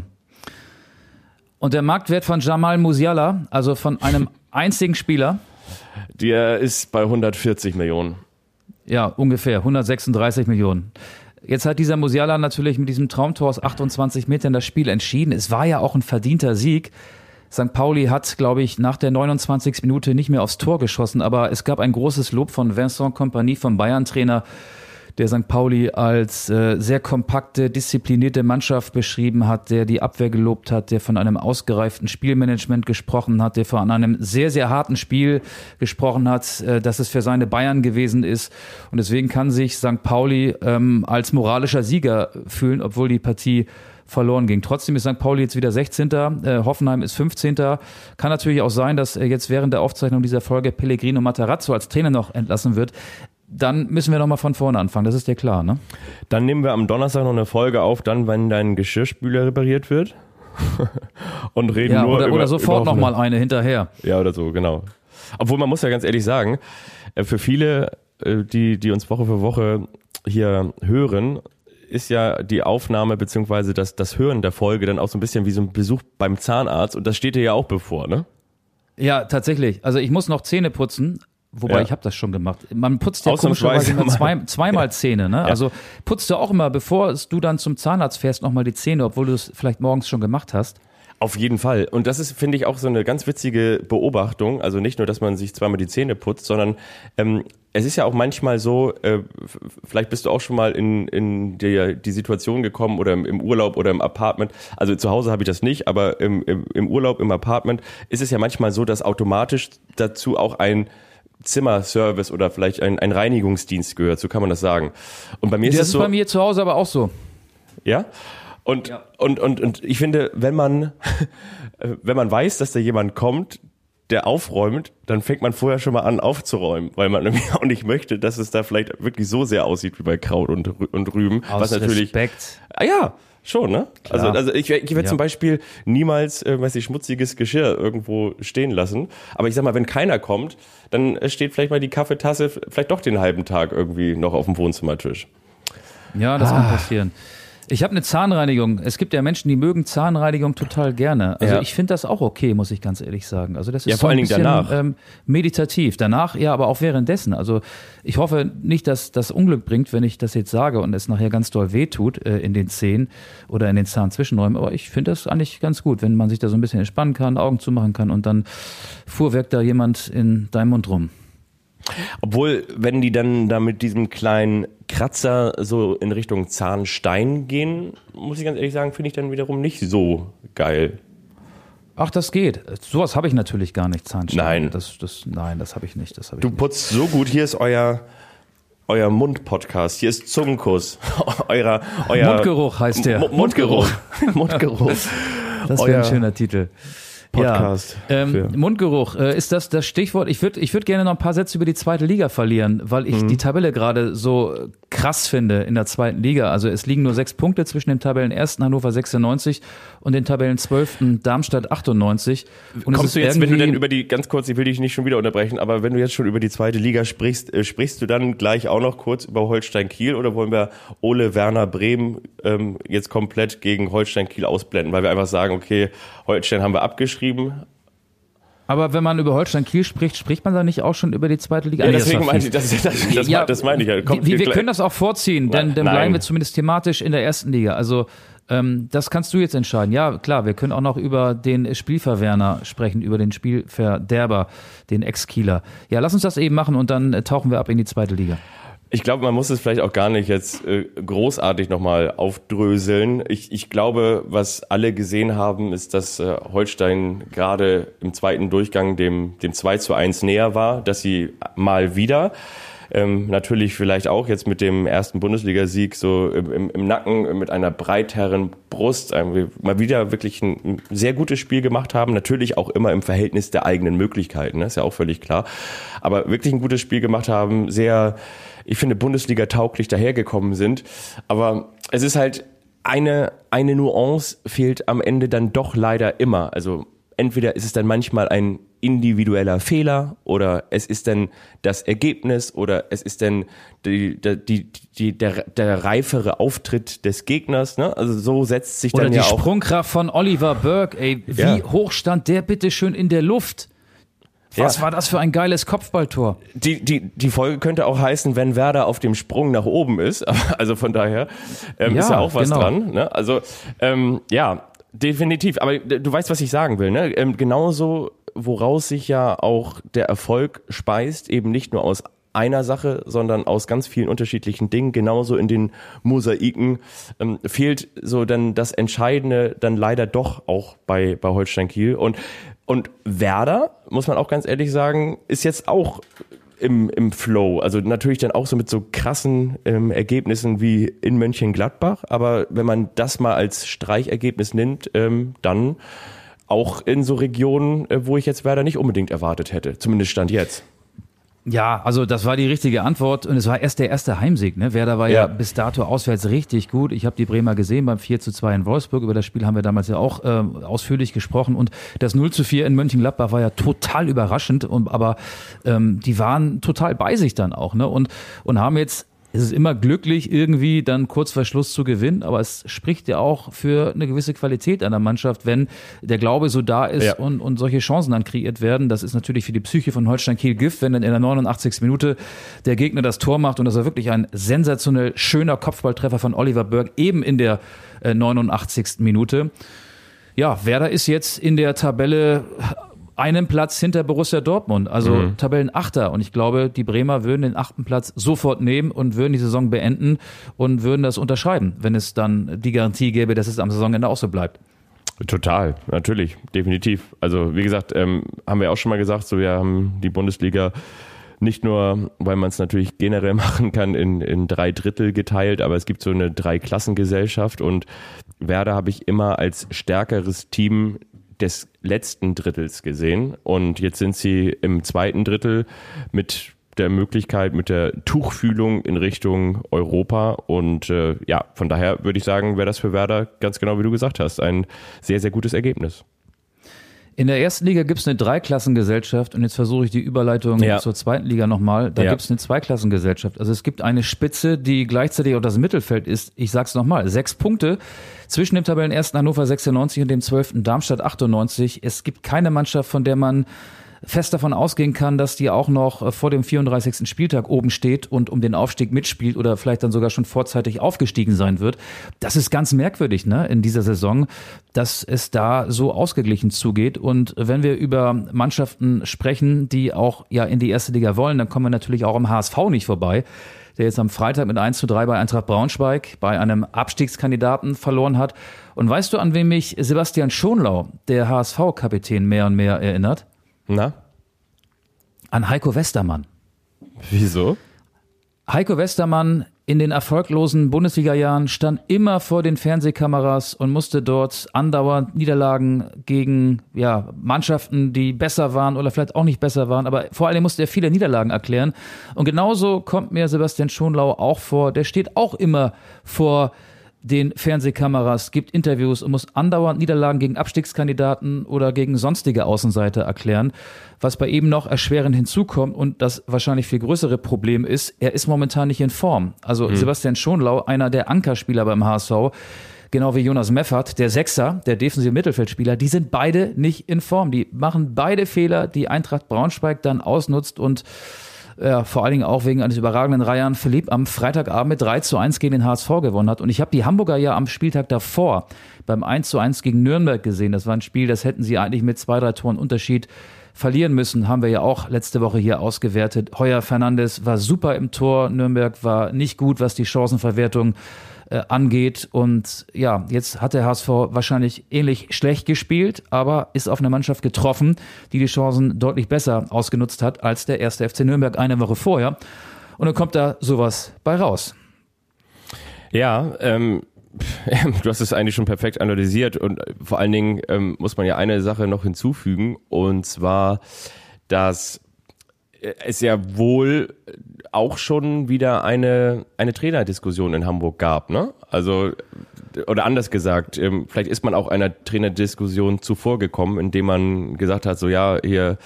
Und der Marktwert von Jamal Musiala, also von einem einzigen Spieler? Der ist bei 140 Millionen. Ja, ungefähr, 136 Millionen. Jetzt hat dieser Musiala natürlich mit diesem Traumtor aus 28 Metern das Spiel entschieden. Es war ja auch ein verdienter Sieg. St. Pauli hat, glaube ich, nach der 29. Minute nicht mehr aufs Tor geschossen, aber es gab ein großes Lob von Vincent Kompany, vom Bayern-Trainer, der St. Pauli als sehr kompakte, disziplinierte Mannschaft beschrieben hat, der die Abwehr gelobt hat, der von einem ausgereiften Spielmanagement gesprochen hat, der von einem sehr, sehr harten Spiel gesprochen hat, dass es für seine Bayern gewesen ist. Und deswegen kann sich St. Pauli als moralischer Sieger fühlen, obwohl die Partie verloren ging. Trotzdem ist St. Pauli jetzt wieder 16. Hoffenheim ist 15. Kann natürlich auch sein, dass jetzt während der Aufzeichnung dieser Folge Pellegrino Matarazzo als Trainer noch entlassen wird. Dann müssen wir nochmal von vorne anfangen, das ist dir klar, ne? Dann nehmen wir am Donnerstag noch eine Folge auf, dann, wenn dein Geschirrspüler repariert wird. Und reden nur über... Oder sofort nochmal eine hinterher. Ja, oder so, genau. Obwohl, man muss ja ganz ehrlich sagen, für viele, die uns Woche für Woche hier hören, ist ja die Aufnahme bzw. das Hören der Folge dann auch so ein bisschen wie so ein Besuch beim Zahnarzt und das steht dir ja auch bevor, ne? Ja, tatsächlich. Also ich muss noch Zähne putzen, wobei ich habe das schon gemacht. Man putzt ja komischerweise immer zweimal Zähne, ne? Ja. Also putzt du auch immer, bevor du dann zum Zahnarzt fährst, nochmal die Zähne, obwohl du es vielleicht morgens schon gemacht hast? Auf jeden Fall. Und das ist, finde ich, auch so eine ganz witzige Beobachtung. Also nicht nur, dass man sich zweimal die Zähne putzt, sondern es ist ja auch manchmal so, vielleicht bist du auch schon mal in die Situation gekommen oder im Urlaub oder im Apartment. Also zu Hause habe ich das nicht, aber im Urlaub, im Apartment ist es ja manchmal so, dass automatisch dazu auch ein Zimmerservice oder vielleicht ein Reinigungsdienst gehört. So kann man das sagen. Und bei mir ist es so. Das ist bei mir zu Hause aber auch so. Ja? Und ich finde, wenn man weiß, dass da jemand kommt, der aufräumt, dann fängt man vorher schon mal an aufzuräumen, weil man nämlich auch nicht möchte, dass es da vielleicht wirklich so sehr aussieht wie bei Kraut und Rüben. Aus was natürlich, Respekt. Ja, schon, ne? Klar. Also ich werde zum Beispiel niemals, schmutziges Geschirr irgendwo stehen lassen. Aber ich sag mal, wenn keiner kommt, dann steht vielleicht mal die Kaffeetasse vielleicht doch den halben Tag irgendwie noch auf dem Wohnzimmertisch. Ja, das kann passieren. Ich habe eine Zahnreinigung. Es gibt ja Menschen, die mögen Zahnreinigung total gerne. Also ich finde das auch okay, muss ich ganz ehrlich sagen. Also das ist vor allen Dingen danach. Meditativ. Danach, ja, aber auch währenddessen. Also ich hoffe nicht, dass das Unglück bringt, wenn ich das jetzt sage und es nachher ganz doll wehtut in den Zähnen oder in den Zahnzwischenräumen. Aber ich finde das eigentlich ganz gut, wenn man sich da so ein bisschen entspannen kann, Augen zumachen kann und dann fuhrwerkt da jemand in deinem Mund rum. Obwohl, wenn die dann da mit diesem kleinen Kratzer so in Richtung Zahnstein gehen, muss ich ganz ehrlich sagen, finde ich dann wiederum nicht so geil. Ach, das geht. Sowas habe ich natürlich gar nicht, Zahnstein. Nein. Nein, das habe ich nicht. Du putzt so gut. Hier ist euer Mund-Podcast. Hier ist Zungenkuss. euer Mundgeruch heißt der. Mundgeruch. Das wäre ein schöner Titel. Podcast. Ja, Mundgeruch ist das Stichwort. Ich würd gerne noch ein paar Sätze über die zweite Liga verlieren, weil ich die Tabelle gerade so krass finde in der zweiten Liga. Also es liegen nur 6 Punkte zwischen dem Tabellenersten Hannover 96 und den Tabellenzwölften Darmstadt 98. Und kommst du jetzt, wenn du denn über die, ganz kurz, ich will dich nicht schon wieder unterbrechen, aber wenn du jetzt schon über die zweite Liga sprichst, sprichst du dann gleich auch noch kurz über Holstein Kiel oder wollen wir Ole Werner Bremen jetzt komplett gegen Holstein Kiel ausblenden, weil wir einfach sagen, okay, Holstein haben wir abgeschrieben. Aber wenn man über Holstein Kiel spricht, spricht man da nicht auch schon über die zweite Liga? Ja, deswegen meine ich, das meine ich ja. Wir können das auch vorziehen, denn bleiben wir zumindest thematisch in der ersten Liga. Also das kannst du jetzt entscheiden. Ja, klar, wir können auch noch über den Spielverwerner sprechen, über den Spielverderber, den Ex-Kieler. Ja, lass uns das eben machen und dann tauchen wir ab in die zweite Liga. Ich glaube, man muss es vielleicht auch gar nicht jetzt großartig nochmal aufdröseln. Ich glaube, was alle gesehen haben, ist, dass Holstein gerade im zweiten Durchgang dem 2:1 näher war, dass sie mal wieder natürlich vielleicht auch jetzt mit dem ersten Bundesligasieg so im Nacken mit einer breiteren Brust mal wieder wirklich ein sehr gutes Spiel gemacht haben. Natürlich auch immer im Verhältnis der eigenen Möglichkeiten, ist ja auch völlig klar. Aber wirklich ein gutes Spiel gemacht haben, sehr, ich finde, Bundesliga-tauglich dahergekommen sind. Aber es ist halt eine Nuance fehlt am Ende dann doch leider immer. Also entweder ist es dann manchmal ein individueller Fehler oder es ist dann das Ergebnis oder es ist dann der reifere Auftritt des Gegners. Ne? Also so setzt sich oder dann ja auch... Oder die Sprungkraft von Oliver Burke. Ey, wie hoch stand der bitte schön in der Luft? Was war das für ein geiles Kopfballtor? Die Folge könnte auch heißen, wenn Werder auf dem Sprung nach oben ist. Also von daher ist ja auch was dran. Ne? Also definitiv. Aber du weißt, was ich sagen will. Ne? Genauso, woraus sich ja auch der Erfolg speist, eben nicht nur aus einer Sache, sondern aus ganz vielen unterschiedlichen Dingen. Genauso in den Mosaiken fehlt so dann das Entscheidende dann leider doch auch bei Holstein Kiel. Und Werder, muss man auch ganz ehrlich sagen, ist jetzt auch im Flow. Also natürlich dann auch so mit so krassen Ergebnissen wie in Mönchengladbach. Aber wenn man das mal als Streichergebnis nimmt, dann auch in so Regionen, wo ich jetzt Werder nicht unbedingt erwartet hätte. Zumindest Stand jetzt. Ja, also das war die richtige Antwort und es war erst der erste Heimsieg. Ne? Werder war ja bis dato auswärts richtig gut. Ich habe die Bremer gesehen beim 4:2 in Wolfsburg. Über das Spiel haben wir damals ja auch ausführlich gesprochen. Und das 0:4 in Mönchengladbach war ja total überraschend. Aber die waren total bei sich dann auch. Ne? Und haben jetzt... Es ist immer glücklich, irgendwie dann kurz vor Schluss zu gewinnen, aber es spricht ja auch für eine gewisse Qualität einer Mannschaft, wenn der Glaube so da ist und solche Chancen dann kreiert werden. Das ist natürlich für die Psyche von Holstein Kiel Gift, wenn dann in der 89. Minute der Gegner das Tor macht und das war wirklich ein sensationell schöner Kopfballtreffer von Oliver Burke, eben in der 89. Minute. Ja, Werder ist jetzt in der Tabelle einen Platz hinter Borussia Dortmund, also Tabellenachter. Und ich glaube, die Bremer würden den 8. Platz sofort nehmen und würden die Saison beenden und würden das unterschreiben, wenn es dann die Garantie gäbe, dass es am Saisonende auch so bleibt. Total, natürlich, definitiv. Also wie gesagt, haben wir auch schon mal gesagt, so wir haben die Bundesliga nicht nur, weil man es natürlich generell machen kann, in 3 Drittel geteilt, aber es gibt so eine 3-Klassengesellschaft und Werder habe ich immer als stärkeres Team des letzten Drittels gesehen und jetzt sind sie im 2. Drittel mit der Möglichkeit, mit der Tuchfühlung in Richtung Europa und von daher würde ich sagen, wäre das für Werder ganz genau, wie du gesagt hast, ein sehr, sehr gutes Ergebnis. In der ersten Liga gibt es eine 3-Klassengesellschaft und jetzt versuche ich die Überleitung zur zweiten Liga nochmal. Da gibt es eine 2-Klassengesellschaft. Also es gibt eine Spitze, die gleichzeitig auch das Mittelfeld ist. Ich sag's nochmal, 6 Punkte zwischen dem Tabellenersten Hannover 96 und dem 12. Darmstadt 98. Es gibt keine Mannschaft, von der man fest davon ausgehen kann, dass die auch noch vor dem 34. Spieltag oben steht und um den Aufstieg mitspielt oder vielleicht dann sogar schon vorzeitig aufgestiegen sein wird. Das ist ganz merkwürdig, ne, in dieser Saison, dass es da so ausgeglichen zugeht. Und wenn wir über Mannschaften sprechen, die auch in die erste Liga wollen, dann kommen wir natürlich auch am HSV nicht vorbei, der jetzt am Freitag mit 1:3 bei Eintracht Braunschweig bei einem Abstiegskandidaten verloren hat. Und weißt du, an wen mich Sebastian Schonlau, der HSV-Kapitän, mehr und mehr erinnert? Na? An Heiko Westermann. Wieso? Heiko Westermann in den erfolglosen Bundesliga-Jahren stand immer vor den Fernsehkameras und musste dort andauernd Niederlagen gegen Mannschaften, die besser waren oder vielleicht auch nicht besser waren, aber vor allem musste er viele Niederlagen erklären. Und genauso kommt mir Sebastian Schonlau auch vor. Der steht auch immer vor den Fernsehkameras, gibt Interviews und muss andauernd Niederlagen gegen Abstiegskandidaten oder gegen sonstige Außenseiter erklären. Was bei ihm noch erschwerend hinzukommt und das wahrscheinlich viel größere Problem ist, er ist momentan nicht in Form. Also Sebastian Schonlau, einer der Ankerspieler beim HSV, genau wie Jonas Meffert, der Sechser, der defensive Mittelfeldspieler, die sind beide nicht in Form. Die machen beide Fehler, die Eintracht Braunschweig dann ausnutzt und vor allen Dingen auch wegen eines überragenden Rayan Philipp am Freitagabend mit 3:1 gegen den HSV gewonnen hat. Und ich habe die Hamburger ja am Spieltag davor beim 1:1 gegen Nürnberg gesehen. Das war ein Spiel, das hätten sie eigentlich mit 2-3 Toren Unterschied verlieren müssen. Haben wir ja auch letzte Woche hier ausgewertet. Heuer Fernandes war super im Tor. Nürnberg war nicht gut, was die Chancenverwertung angeht. Und ja, jetzt hat der HSV wahrscheinlich ähnlich schlecht gespielt, aber ist auf eine Mannschaft getroffen, die die Chancen deutlich besser ausgenutzt hat als der 1. FC Nürnberg eine Woche vorher. Und dann kommt da sowas bei raus. Ja, du hast es eigentlich schon perfekt analysiert und vor allen Dingen muss man ja eine Sache noch hinzufügen, und zwar, dass es ja wohl auch schon wieder eine Trainerdiskussion in Hamburg gab, ne? Also, oder anders gesagt, vielleicht ist man auch einer Trainerdiskussion zuvorgekommen, indem man gesagt hat, so ja, hier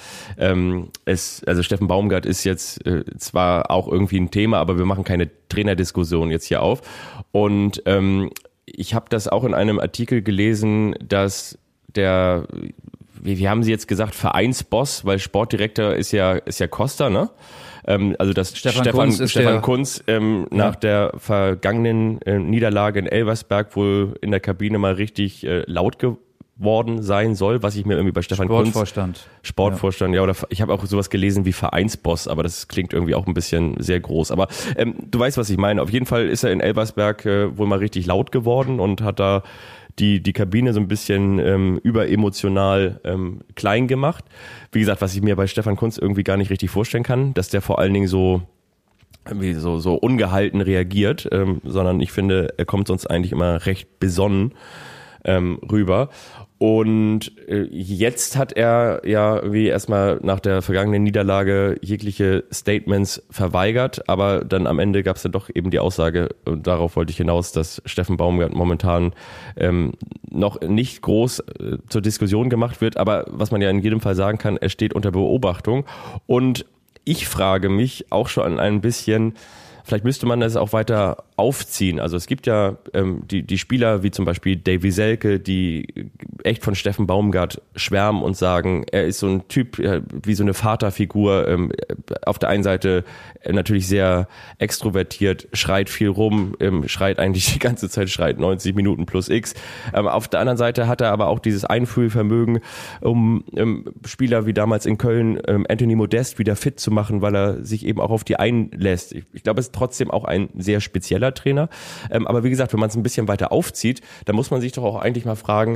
also Steffen Baumgart ist jetzt zwar auch irgendwie ein Thema, aber wir machen keine Trainerdiskussion jetzt hier auf. Und ich habe das auch in einem Artikel gelesen, dass der, wie haben Sie jetzt gesagt, Vereinsboss, weil Sportdirektor ist ja Costa, ne? Also dass Stefan Kuntz nach der vergangenen Niederlage in Elversberg wohl in der Kabine mal richtig laut geworden sein soll, was ich mir irgendwie bei Stefan Kuntz... Sportvorstand, ja, oder ich habe auch sowas gelesen wie Vereinsboss, aber das klingt irgendwie auch ein bisschen sehr groß. Aber du weißt, was ich meine. Auf jeden Fall ist er in Elversberg wohl mal richtig laut geworden und hat da die Kabine so ein bisschen überemotional klein gemacht. Wie gesagt, was ich mir bei Stefan Kuntz irgendwie gar nicht richtig vorstellen kann, dass der vor allen Dingen so ungehalten reagiert, sondern ich finde, er kommt sonst eigentlich immer recht besonnen rüber. Und jetzt hat er ja wie erstmal nach der vergangenen Niederlage jegliche Statements verweigert, aber dann am Ende gab es dann doch eben die Aussage, und darauf wollte ich hinaus, dass Steffen Baumgart momentan noch nicht groß zur Diskussion gemacht wird, aber was man ja in jedem Fall sagen kann, er steht unter Beobachtung. Und ich frage mich auch schon ein bisschen, vielleicht müsste man das auch weiter aufziehen. Also es gibt ja die Spieler wie zum Beispiel Davy Selke, die echt von Steffen Baumgart schwärmen und sagen, er ist so ein Typ wie so eine Vaterfigur. Auf der einen Seite natürlich sehr extrovertiert, schreit viel rum, schreit eigentlich die ganze Zeit, schreit 90 Minuten plus X. Auf der anderen Seite hat er aber auch dieses Einfühlvermögen, um Spieler wie damals in Köln Anthony Modest wieder fit zu machen, weil er sich eben auch auf die einlässt. Ich glaube, es ist trotzdem auch ein sehr spezieller Trainer. Aber wie gesagt, wenn man es ein bisschen weiter aufzieht, dann muss man sich doch auch eigentlich mal fragen,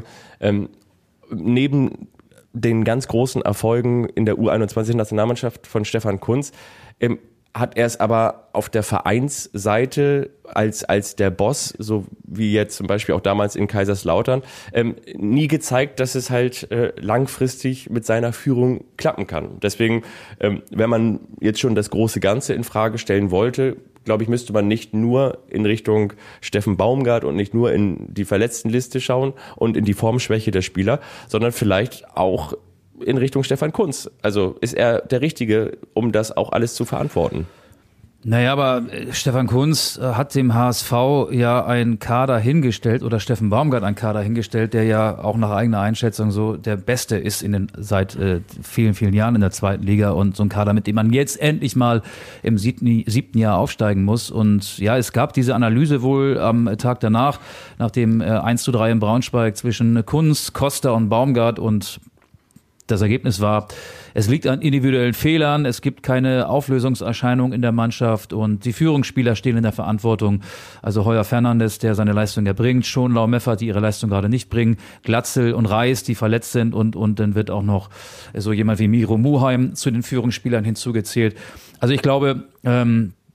neben den ganz großen Erfolgen in der U21-Nationalmannschaft von Stefan Kuntz, hat er es aber auf der Vereinsseite als der Boss, so wie jetzt zum Beispiel auch damals in Kaiserslautern, nie gezeigt, dass es halt langfristig mit seiner Führung klappen kann. Deswegen, wenn man jetzt schon das große Ganze in Frage stellen wollte, glaube ich, müsste man nicht nur in Richtung Steffen Baumgart und nicht nur in die Verletztenliste schauen und in die Formschwäche der Spieler, sondern vielleicht auch in Richtung Stefan Kuntz. Also ist er der Richtige, um das auch alles zu verantworten? Naja, aber Stefan Kuntz hat dem HSV ja einen Kader hingestellt oder Steffen Baumgart einen Kader hingestellt, der ja auch nach eigener Einschätzung so der Beste ist seit vielen, vielen Jahren in der zweiten Liga, und so ein Kader, mit dem man jetzt endlich mal im siebten Jahr aufsteigen muss. Und ja, es gab diese Analyse wohl am Tag danach, nach dem 1:3 in Braunschweig zwischen Kuntz, Costa und Baumgart, und das Ergebnis war, es liegt an individuellen Fehlern, es gibt keine Auflösungserscheinung in der Mannschaft und die Führungsspieler stehen in der Verantwortung. Also Heuer Fernandes, der seine Leistung erbringt, Schonlau, Meffert, die ihre Leistung gerade nicht bringen, Glatzel und Reis, die verletzt sind, und dann wird auch noch so jemand wie Miro Muheim zu den Führungsspielern hinzugezählt. Also ich glaube,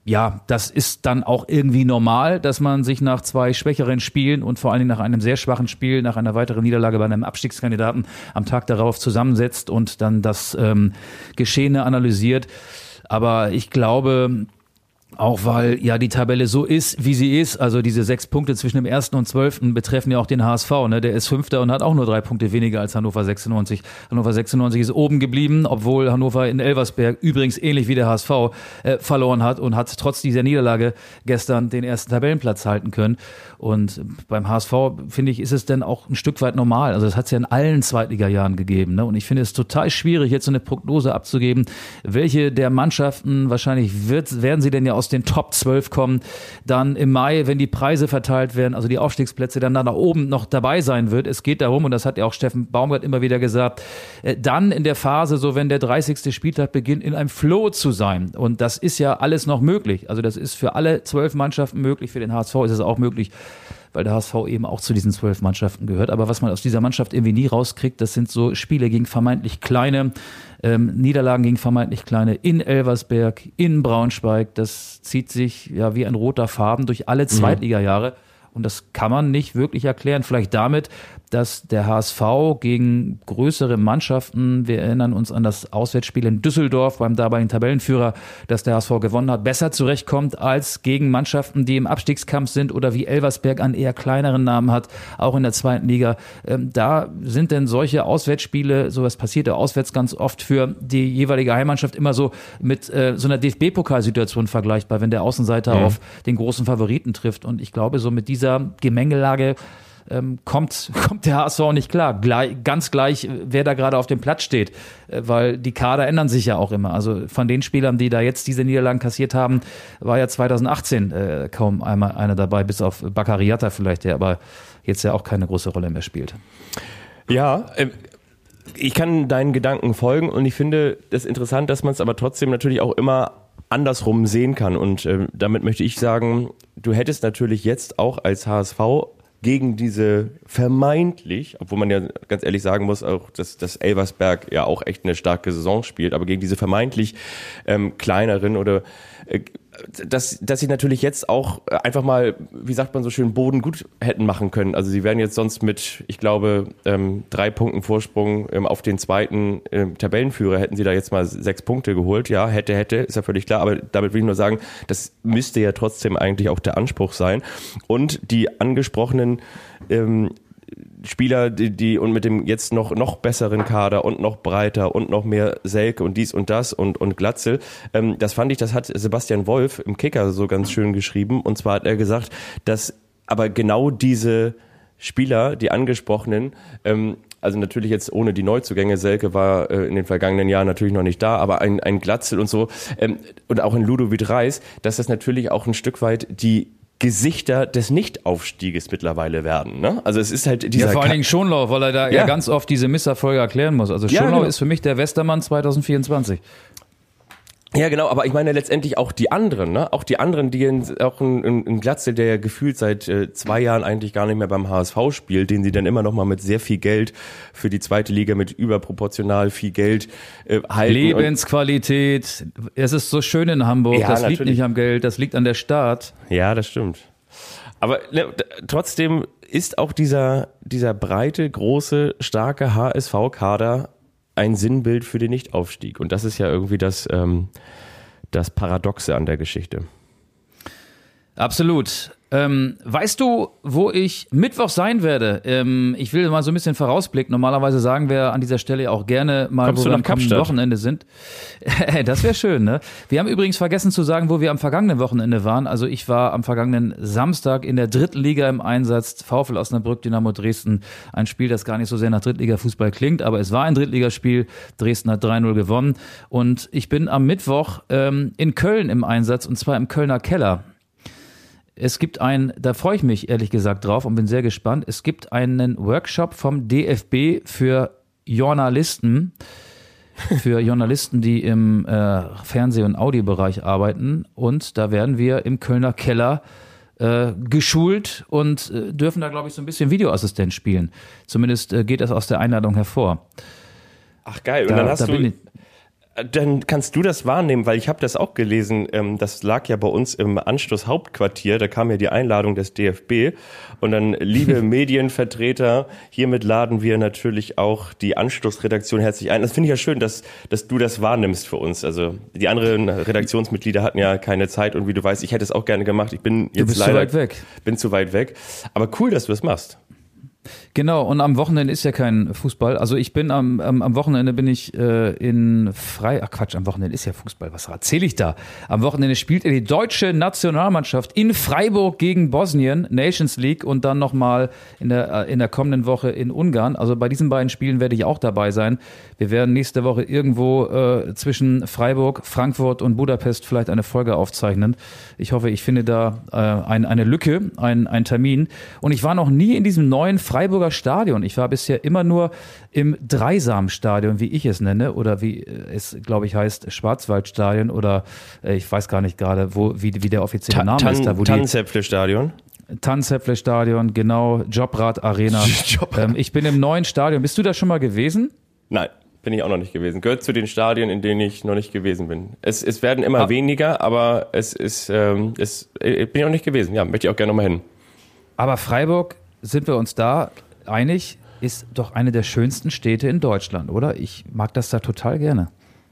ja, das ist dann auch irgendwie normal, dass man sich nach 2 schwächeren Spielen und vor allen Dingen nach einem sehr schwachen Spiel, nach einer weiteren Niederlage bei einem Abstiegskandidaten am Tag darauf zusammensetzt und dann das Geschehene analysiert. Aber ich glaube, auch weil ja die Tabelle so ist, wie sie ist, also diese 6 Punkte zwischen dem 1. und 12. betreffen ja auch den HSV, ne? Der ist 5. und hat auch nur 3 Punkte weniger als Hannover 96. Hannover 96 ist oben geblieben, obwohl Hannover in Elversberg übrigens ähnlich wie der HSV verloren hat und hat trotz dieser Niederlage gestern den ersten Tabellenplatz halten können. Und beim HSV, finde ich, ist es dann auch ein Stück weit normal. Also das hat es ja in allen Zweitliga-Jahren gegeben, ne? Und ich finde es total schwierig, jetzt so eine Prognose abzugeben, welche der Mannschaften wahrscheinlich werden sie denn ja aus den Top 12 kommen, dann im Mai, wenn die Preise verteilt werden, also die Aufstiegsplätze, dann da oben noch dabei sein wird. Es geht darum, und das hat ja auch Steffen Baumgart immer wieder gesagt, dann in der Phase, so wenn der 30. Spieltag beginnt, in einem Flow zu sein. Und das ist ja alles noch möglich. Also das ist für alle 12 Mannschaften möglich, für den HSV ist es auch möglich, weil der HSV eben auch zu diesen 12 Mannschaften gehört. Aber was man aus dieser Mannschaft irgendwie nie rauskriegt, das sind so Spiele gegen vermeintlich kleine, Niederlagen gegen vermeintlich kleine in Elversberg, in Braunschweig. Das zieht sich ja wie ein roter Faden durch alle Zweitligajahre. Und das kann man nicht wirklich erklären. Vielleicht damit, dass der HSV gegen größere Mannschaften, wir erinnern uns an das Auswärtsspiel in Düsseldorf beim damaligen Tabellenführer, dass der HSV gewonnen hat, besser zurechtkommt als gegen Mannschaften, die im Abstiegskampf sind oder wie Elversberg einen eher kleineren Namen hat, auch in der 2. Liga. Da sind denn solche Auswärtsspiele, sowas passiert ja auswärts ganz oft für die jeweilige Heimmannschaft immer so mit so einer DFB-Pokalsituation vergleichbar, wenn der Außenseiter auf den großen Favoriten trifft. Und ich glaube, so mit dieser Gemengelage kommt der HSV nicht klar. Ganz gleich, wer da gerade auf dem Platz steht, weil die Kader ändern sich ja auch immer. Also von den Spielern, die da jetzt diese Niederlagen kassiert haben, war ja 2018 kaum einmal einer dabei, bis auf Bakariata vielleicht, der aber jetzt ja auch keine große Rolle mehr spielt. Ja, ich kann deinen Gedanken folgen und ich finde es interessant, dass man es aber trotzdem natürlich auch immer andersrum sehen kann. Und damit möchte ich sagen, du hättest natürlich jetzt auch als HSV gegen diese vermeintlich, obwohl man ja ganz ehrlich sagen muss, auch dass Elversberg ja auch echt eine starke Saison spielt, aber gegen diese vermeintlich kleineren oder dass sie natürlich jetzt auch einfach mal, wie sagt man so schön, Boden gut hätten machen können. Also sie wären jetzt sonst mit, ich glaube, 3 Punkten Vorsprung auf den zweiten Tabellenführer, hätten sie da jetzt mal 6 Punkte geholt. Ja, hätte, ist ja völlig klar. Aber damit will ich nur sagen, das müsste ja trotzdem eigentlich auch der Anspruch sein. Und die angesprochenen Spieler, die und mit dem jetzt noch besseren Kader und noch breiter und noch mehr Selke und dies und das und Glatzel, das fand ich, das hat Sebastian Wolf im Kicker so ganz schön geschrieben. Und zwar hat er gesagt, dass aber genau diese Spieler, die angesprochenen, also natürlich jetzt ohne die Neuzugänge, Selke war in den vergangenen Jahren natürlich noch nicht da, aber ein Glatzel und so und auch ein Ludovic Reis, dass das natürlich auch ein Stück weit die Gesichter des Nichtaufstieges mittlerweile werden. Ne? Also es ist halt dieser... Ja, vor allen Dingen Schonlau, weil er da ja ganz oft diese Misserfolge erklären muss. Also Schonlau genau. Ist für mich der Westermann 2024. Ja, genau, aber ich meine letztendlich auch die anderen, ne? Auch die anderen, die auch ein Glatzel, der ja gefühlt seit 2 Jahren eigentlich gar nicht mehr beim HSV spielt, den sie dann immer noch mal mit sehr viel Geld für die 2. Liga mit überproportional viel Geld halten. Lebensqualität, es ist so schön in Hamburg, ja, das liegt nicht am Geld, das liegt an der Stadt. Ja, das stimmt. Aber trotzdem ist auch dieser breite, große, starke HSV-Kader ein Sinnbild für den Nichtaufstieg. Und das ist ja irgendwie das Paradoxe an der Geschichte. Absolut. Weißt du, wo ich Mittwoch sein werde? Ich will mal so ein bisschen vorausblicken. Normalerweise sagen wir an dieser Stelle auch gerne mal, Kommst wo wir am kommenden Wochenende sind. Das wäre schön, ne? Wir haben übrigens vergessen zu sagen, wo wir am vergangenen Wochenende waren. Also ich war am vergangenen Samstag in der 3. Liga im Einsatz. VfL Osnabrück, Dynamo Dresden. Ein Spiel, das gar nicht so sehr nach Drittliga-Fußball klingt, aber es war ein Drittligaspiel. Dresden hat 3-0 gewonnen. Und ich bin am Mittwoch in Köln im Einsatz, und zwar im Kölner Keller. Es gibt da freue ich mich ehrlich gesagt drauf und bin sehr gespannt. Es gibt einen Workshop vom DFB für Journalisten, die im Fernseh- und Audiobereich arbeiten. Und da werden wir im Kölner Keller geschult und dürfen da, glaube ich, so ein bisschen Videoassistent spielen. Zumindest geht das aus der Einladung hervor. Ach geil, und dann hast du... Dann kannst du das wahrnehmen, weil ich habe das auch gelesen, das lag ja bei uns im Anschluss-Hauptquartier, da kam ja die Einladung des DFB und dann, liebe Medienvertreter, hiermit laden wir natürlich auch die Anschlussredaktion herzlich ein. Das finde ich ja schön, dass du das wahrnimmst für uns. Also die anderen Redaktionsmitglieder hatten ja keine Zeit und wie du weißt, ich hätte es auch gerne gemacht. Ich bin jetzt leider bin zu weit weg. Aber cool, dass du es machst. Genau, und am Wochenende ist ja kein Fußball. Also ich bin am Wochenende bin ich am Wochenende ist ja Fußball, was erzähle ich da? Am Wochenende spielt die deutsche Nationalmannschaft in Freiburg gegen Bosnien, Nations League und dann nochmal in der kommenden Woche in Ungarn. Also bei diesen beiden Spielen werde ich auch dabei sein. Wir werden nächste Woche irgendwo zwischen Freiburg, Frankfurt und Budapest vielleicht eine Folge aufzeichnen. Ich hoffe, ich finde da eine Lücke, einen Termin. Und ich war noch nie in diesem neuen Freiburger Stadion. Ich war bisher immer nur im Dreisam-Stadion, wie ich es nenne, oder wie es, glaube ich, heißt, Schwarzwaldstadion oder ich weiß gar nicht gerade, wie der offizielle Name ist. Tannzäpfle-Stadion. Tannzäpfle-Stadion, genau, Jobrad Arena. Ich bin im neuen Stadion. Bist du da schon mal gewesen? Nein. Bin ich auch noch nicht gewesen. Gehört zu den Stadien, in denen ich noch nicht gewesen bin. Es werden immer weniger, aber ich bin ich auch nicht gewesen. Ja, möchte ich auch gerne nochmal hin. Aber Freiburg, sind wir uns da einig, ist doch eine der schönsten Städte in Deutschland, oder? Ich mag das da total gerne.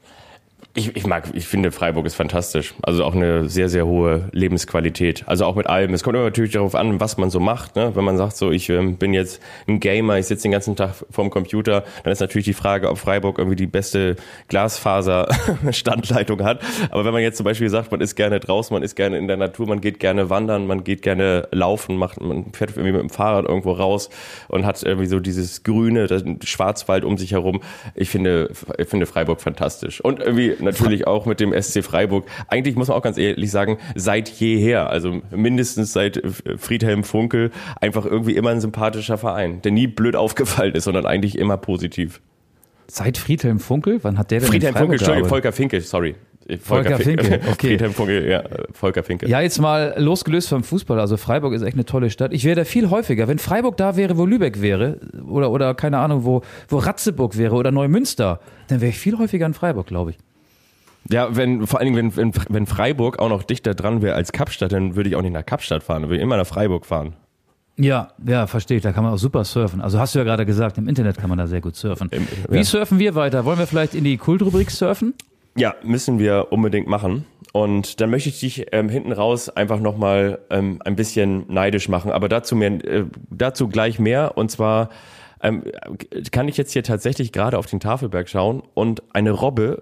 Ich finde Freiburg ist fantastisch. Also auch eine sehr, sehr hohe Lebensqualität. Also auch mit allem. Es kommt immer natürlich darauf an, was man so macht. Ne? Wenn man sagt, so ich bin jetzt ein Gamer, ich sitze den ganzen Tag vorm Computer, dann ist natürlich die Frage, ob Freiburg irgendwie die beste Glasfaser-Standleitung hat. Aber wenn man jetzt zum Beispiel sagt, man ist gerne draußen, man ist gerne in der Natur, man geht gerne wandern, man geht gerne laufen, man fährt irgendwie mit dem Fahrrad irgendwo raus und hat irgendwie so dieses Grüne, das Schwarzwald um sich herum. Ich finde Freiburg fantastisch. Und irgendwie natürlich auch mit dem SC Freiburg. Eigentlich muss man auch ganz ehrlich sagen, seit jeher, also mindestens seit Friedhelm Funkel, einfach irgendwie immer ein sympathischer Verein, der nie blöd aufgefallen ist, sondern eigentlich immer positiv. Seit Friedhelm Funkel? Wann hat der denn Friedhelm Funkel, Entschuldigung, Volker Finke, sorry. Volker Finke, okay. Friedhelm Funkel, ja, Volker Finke. Ja, jetzt mal losgelöst vom Fußball. Also Freiburg ist echt eine tolle Stadt. Ich wäre da viel häufiger. Wenn Freiburg da wäre, wo Lübeck wäre, oder keine Ahnung, wo Ratzeburg wäre oder Neumünster, dann wäre ich viel häufiger in Freiburg, glaube ich. Ja, vor allen Dingen, wenn Freiburg auch noch dichter dran wäre als Kapstadt, dann würde ich auch nicht nach Kapstadt fahren, dann würde ich immer nach Freiburg fahren. Ja, verstehe ich. Da kann man auch super surfen. Also hast du ja gerade gesagt, im Internet kann man da sehr gut surfen. Wie surfen wir weiter? Wollen wir vielleicht in die Kultrubrik surfen? Ja, müssen wir unbedingt machen. Und dann möchte ich dich hinten raus einfach nochmal ein bisschen neidisch machen. Aber dazu gleich mehr. Und zwar kann ich jetzt hier tatsächlich gerade auf den Tafelberg schauen und eine Robbe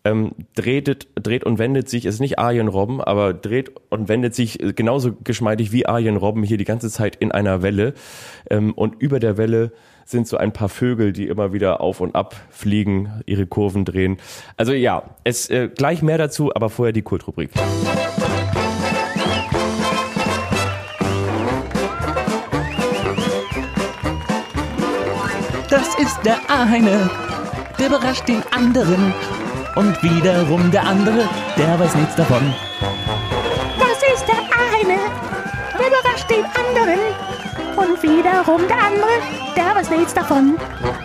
dreht und wendet sich, ist nicht Arjen Robben, aber dreht und wendet sich genauso geschmeidig wie Arjen Robben hier die ganze Zeit in einer Welle. Und über der Welle sind so ein paar Vögel, die immer wieder auf und ab fliegen, ihre Kurven drehen. Also ja, gleich mehr dazu, aber vorher die Kultrubrik. Das ist der eine, der überrascht den anderen. Und wiederum der andere, der weiß nichts davon. Das ist der eine, der überrascht den anderen. Und wiederum der andere, der weiß nichts davon.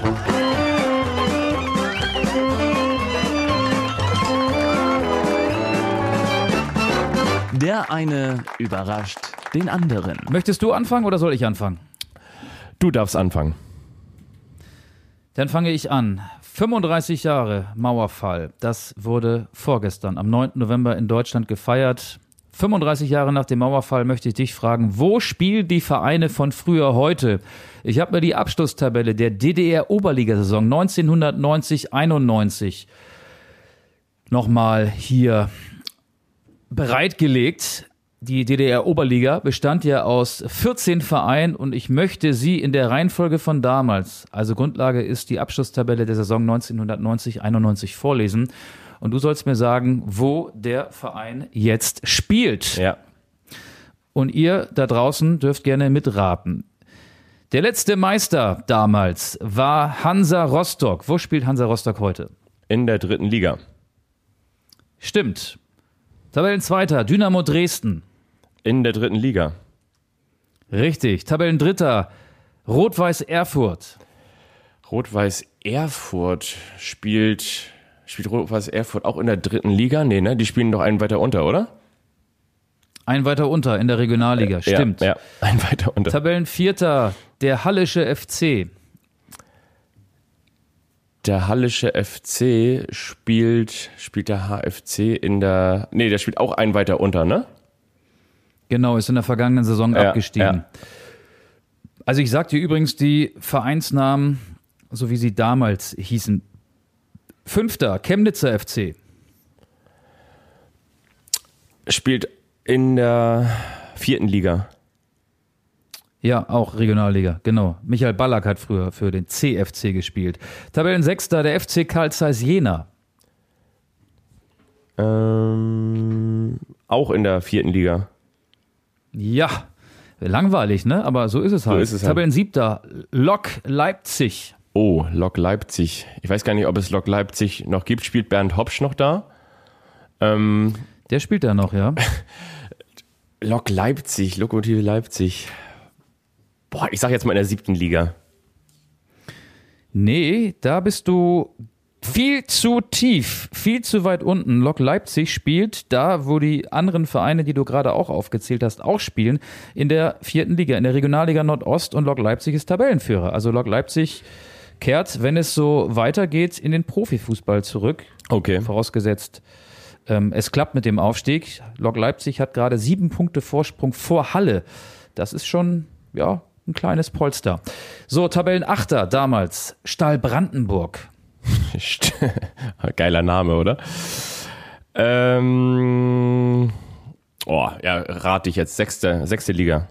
Der eine überrascht den anderen. Möchtest du anfangen oder soll ich anfangen? Du darfst anfangen. Dann fange ich an. 35 Jahre Mauerfall, das wurde vorgestern am 9. November in Deutschland gefeiert. 35 Jahre nach dem Mauerfall möchte ich dich fragen, wo spielen die Vereine von früher heute? Ich habe mir die Abschlusstabelle der DDR-Oberligasaison 1990-91 nochmal hier bereitgelegt. Die DDR-Oberliga bestand ja aus 14 Vereinen und ich möchte sie in der Reihenfolge von damals, also Grundlage ist die Abschlusstabelle der Saison 1990-91 vorlesen und du sollst mir sagen, wo der Verein jetzt spielt. Ja. Und ihr da draußen dürft gerne mitraten. Der letzte Meister damals war Hansa Rostock. Wo spielt Hansa Rostock heute? In der 3. Liga. Stimmt. Tabellenzweiter, Dynamo Dresden. In der 3. Liga. Richtig. Tabellendritter, Rot-Weiß Erfurt. Rot-Weiß Erfurt spielt Spielt Rot-Weiß Erfurt auch in der 3. Liga? Nee, ne? Die spielen doch einen weiter unter, oder? Ein weiter unter in der Regionalliga, stimmt. Ja, ein weiter unter. Tabellenvierter, der Hallische FC. Der Hallische FC spielt der HFC in der... Nee, der spielt auch einen weiter unter, ne? Genau, ist in der vergangenen Saison abgestiegen. Ja. Also ich sag dir übrigens die Vereinsnamen, so wie sie damals hießen. 5. Chemnitzer FC. Spielt in der 4. Liga. Ja, auch Regionalliga, genau. Michael Ballack hat früher für den CFC gespielt. Tabellensechster, der FC Carl Zeiss Jena. Auch in der 4. Liga. Ja, langweilig, ne? Aber so ist es halt. So ist es halt. Tabellensiebter, Lok Leipzig. Oh, Lok Leipzig. Ich weiß gar nicht, ob es Lok Leipzig noch gibt. Spielt Bernd Hopsch noch da? Der spielt da noch, ja. Lok Leipzig, Lokomotive Leipzig. Boah, ich sag jetzt mal in der 7. Liga. Nee, da bist du viel zu tief, viel zu weit unten. Lok Leipzig spielt da, wo die anderen Vereine, die du gerade auch aufgezählt hast, auch spielen, in der 4. Liga, in der Regionalliga Nordost, und Lok Leipzig ist Tabellenführer. Also Lok Leipzig kehrt, wenn es so weitergeht, in den Profifußball zurück. Okay. Vorausgesetzt, es klappt mit dem Aufstieg. Lok Leipzig hat gerade 7 Punkte Vorsprung vor Halle. Das ist schon, ja, ein kleines Polster. So, Tabellenachter damals, Stahl Brandenburg. Geiler Name, oder? Rate ich jetzt. 6. Liga.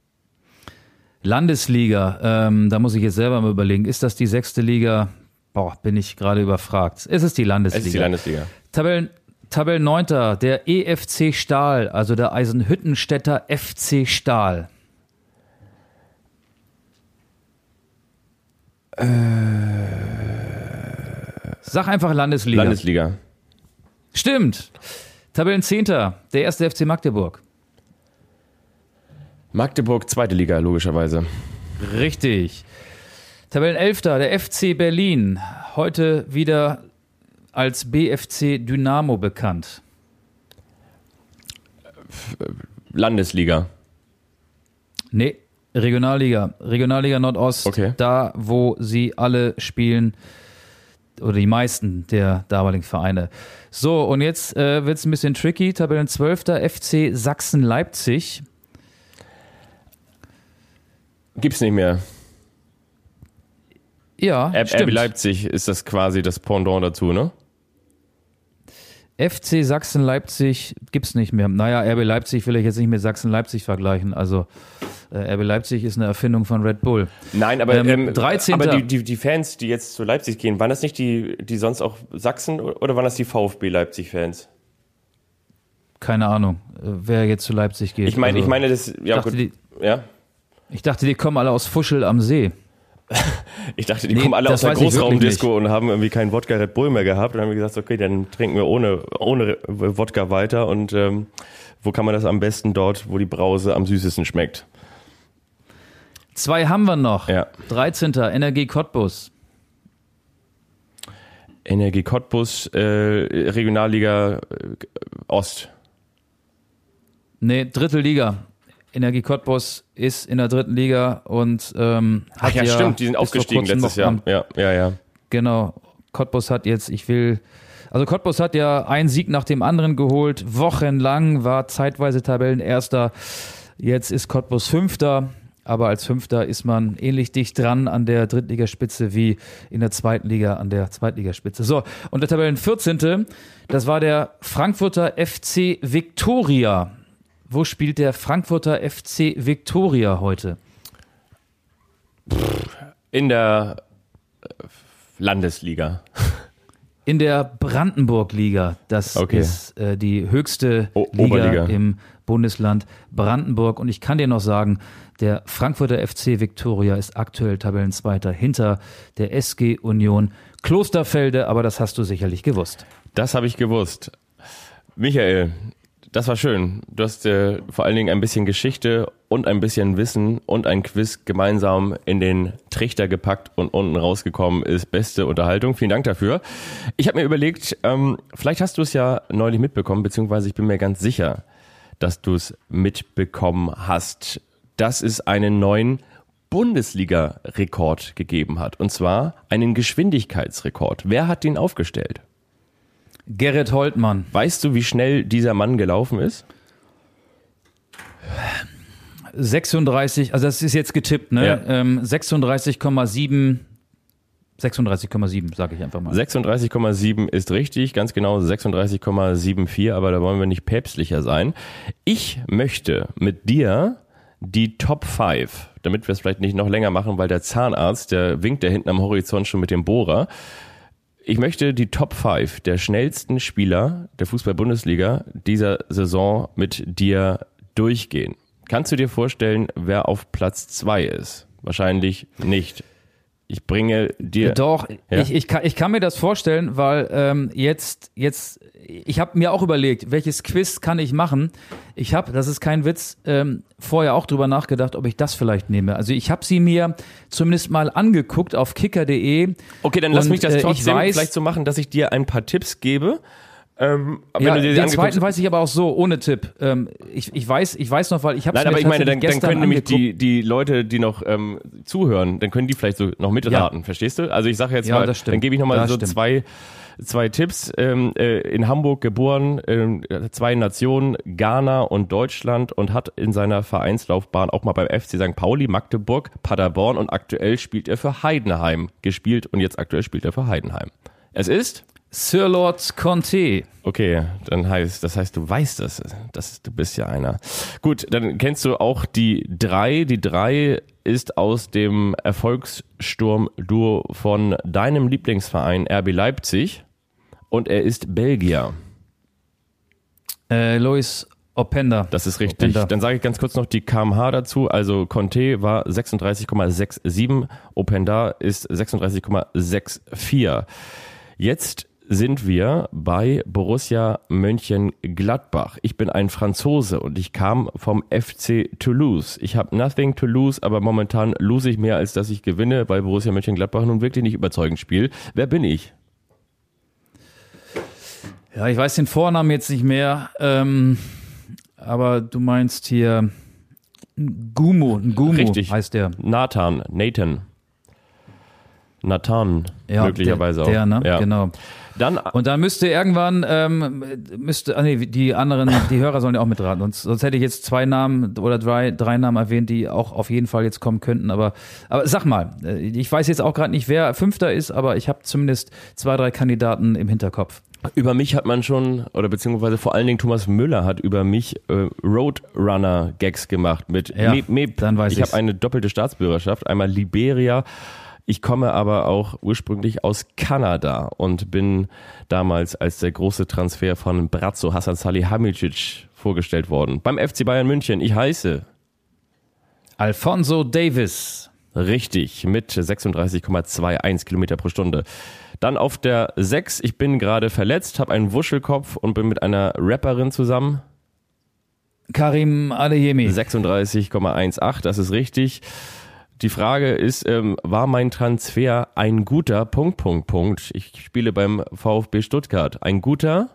Landesliga, da muss ich jetzt selber mal überlegen, ist das die 6. Liga? Boah, bin ich gerade überfragt. Es ist die Landesliga. Es ist die Landesliga. Tabellenneunter, der EFC Stahl, also der Eisenhüttenstädter FC Stahl. Sag einfach Landesliga. Landesliga. Stimmt. Tabellenzehnter, der 1. FC Magdeburg. Magdeburg, 2. Liga, logischerweise. Richtig. Tabellenelfter, der FC Berlin. Heute wieder als BFC Dynamo bekannt. Landesliga. Nee, Regionalliga. Regionalliga Nordost. Okay. Da, wo sie alle spielen, oder die meisten der damaligen Vereine. So, und jetzt wird es ein bisschen tricky. Tabellenzwölfter, FC Sachsen-Leipzig. Gibt's nicht mehr. Ja, stimmt. RB Leipzig ist das quasi das Pendant dazu, ne? FC Sachsen-Leipzig gibt's nicht mehr. Naja, RB Leipzig will ich jetzt nicht mit Sachsen-Leipzig vergleichen. Also RB Leipzig ist eine Erfindung von Red Bull. Nein, aber 13. Aber die Fans, die jetzt zu Leipzig gehen, waren das nicht die sonst auch Sachsen oder waren das die VfB Leipzig-Fans? Keine Ahnung, wer jetzt zu Leipzig geht. Ich meine das... Ja, Ich dachte, die kommen alle aus Fuschel am See. Ich dachte, die kommen alle aus der weiß ich Großraumdisco und haben irgendwie keinen Wodka Red Bull mehr gehabt und haben gesagt, okay, dann trinken wir ohne Wodka weiter und wo kann man das am besten? Dort, wo die Brause am süßesten schmeckt. 2 haben wir noch. Ja. 13. Energie Cottbus. Energie Cottbus, Regionalliga Ost. Nee, 3. Liga. Energie Cottbus ist in der 3. Liga und hat ja stimmt, die sind aufgestiegen letztes Jahr. Ja. Genau. Cottbus hat jetzt, Cottbus hat ja einen Sieg nach dem anderen geholt, wochenlang, war zeitweise Tabellenerster. Jetzt ist Cottbus 5. Aber als 5. ist man ähnlich dicht dran an der Drittligaspitze wie in der 2. Liga an der Zweitligaspitze. So, und der Tabellen 14. Das war der Frankfurter FC Viktoria. Wo spielt der Frankfurter FC Viktoria heute? In der Landesliga. In der Brandenburg-Liga. Das ist die höchste Liga Oberliga im Bundesland Brandenburg. Und ich kann dir noch sagen, der Frankfurter FC Viktoria ist aktuell Tabellenzweiter hinter der SG Union Klosterfelde. Aber das hast du sicherlich gewusst. Das habe ich gewusst. Michael, Das war schön. Du hast vor allen Dingen ein bisschen Geschichte und ein bisschen Wissen und ein Quiz gemeinsam in den Trichter gepackt und unten rausgekommen ist beste Unterhaltung. Vielen Dank dafür. Ich habe mir überlegt, vielleicht hast du es ja neulich mitbekommen, beziehungsweise ich bin mir ganz sicher, dass du es mitbekommen hast, dass es einen neuen Bundesliga-Rekord gegeben hat. Und zwar einen Geschwindigkeitsrekord. Wer hat den aufgestellt? Gerrit Holtmann. Weißt du, wie schnell dieser Mann gelaufen ist? 36, also das ist jetzt getippt, ne? Ja. 36,7, sage ich einfach mal. 36,7 ist richtig, ganz genau 36,74, aber da wollen wir nicht päpstlicher sein. Ich möchte mit dir die Top 5, damit wir es vielleicht nicht noch länger machen, weil der Zahnarzt, der winkt da hinten am Horizont schon mit dem Bohrer. Ich möchte die Top 5 der schnellsten Spieler der Fußball-Bundesliga dieser Saison mit dir durchgehen. Kannst du dir vorstellen, wer auf Platz 2 ist? Wahrscheinlich nicht. Ich bringe dir... Doch, ja? ich kann mir das vorstellen, weil jetzt, ich habe mir auch überlegt, welches Quiz kann ich machen. Ich habe, das ist kein Witz, vorher auch drüber nachgedacht, ob ich das vielleicht nehme. Also ich habe sie mir zumindest mal angeguckt auf kicker.de. Okay, dann lass mich das trotzdem weiß, vielleicht so machen, dass ich dir ein paar Tipps gebe. Den zweiten weiß ich aber auch so, ohne Tipp. Ich weiß noch, weil ich habe es mir aber ich meine, dann können nämlich angeguckt. die Leute, die noch zuhören, dann können die vielleicht so noch mitraten, verstehst du? Also ich sage jetzt mal, dann gebe ich nochmal so zwei Tipps. In Hamburg geboren, 2 Nationen, Ghana und Deutschland, und hat in seiner Vereinslaufbahn auch mal beim FC St. Pauli, Magdeburg, Paderborn, und aktuell spielt er für Heidenheim gespielt, und jetzt aktuell spielt er für Heidenheim. Es ist... Sir Lord Conte. Okay, das heißt, du weißt das. Du bist ja einer. Gut, dann kennst du auch die 3. Die 3 ist aus dem Erfolgssturm-Duo von deinem Lieblingsverein RB Leipzig, und er ist Belgier. Lois Openda. Das ist richtig. Openda. Dann sage ich ganz kurz noch die km/h dazu. Also Conte war 36,67, Openda ist 36,64. Jetzt sind wir bei Borussia Mönchengladbach. Ich bin ein Franzose und ich kam vom FC Toulouse. Ich habe nothing to lose, aber momentan lose ich mehr, als dass ich gewinne, weil Borussia Mönchengladbach nun wirklich nicht überzeugend spielt. Wer bin ich? Ja, ich weiß den Vornamen jetzt nicht mehr, aber du meinst hier Ngumu Richtig. Heißt der. Nathan, ja, möglicherweise der, auch. Ne? Ja. Genau. Und dann müsste irgendwann, die anderen, die Hörer sollen ja auch mitraten. Sonst hätte ich jetzt 2 Namen oder drei Namen erwähnt, die auch auf jeden Fall jetzt kommen könnten. Aber sag mal, ich weiß jetzt auch gerade nicht, wer 5. ist, aber ich habe zumindest 2, 3 Kandidaten im Hinterkopf. Über mich hat man schon, oder beziehungsweise vor allen Dingen Thomas Müller hat über mich Roadrunner-Gags gemacht mit Mep. Dann weiß ich habe eine doppelte Staatsbürgerschaft, einmal Liberia. Ich komme aber auch ursprünglich aus Kanada und bin damals als der große Transfer von Bratzo Hasan Salihamidzic vorgestellt worden. Beim FC Bayern München. Ich heiße Alphonso Davies. Richtig, mit 36,21 Kilometer pro Stunde. Dann auf der 6, ich bin gerade verletzt, habe einen Wuschelkopf und bin mit einer Rapperin zusammen. Karim Adeyemi. 36,18, das ist richtig. Die Frage ist, war mein Transfer ein guter ... Ich spiele beim VfB Stuttgart. Ein guter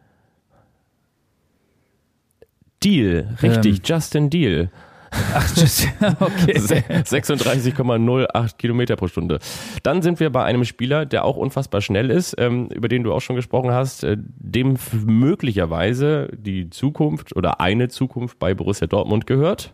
Deal. Richtig, Justin Deal. Ach, okay. 36,08 Kilometer pro Stunde. Dann sind wir bei einem Spieler, der auch unfassbar schnell ist, über den du auch schon gesprochen hast, dem möglicherweise die Zukunft oder eine Zukunft bei Borussia Dortmund gehört.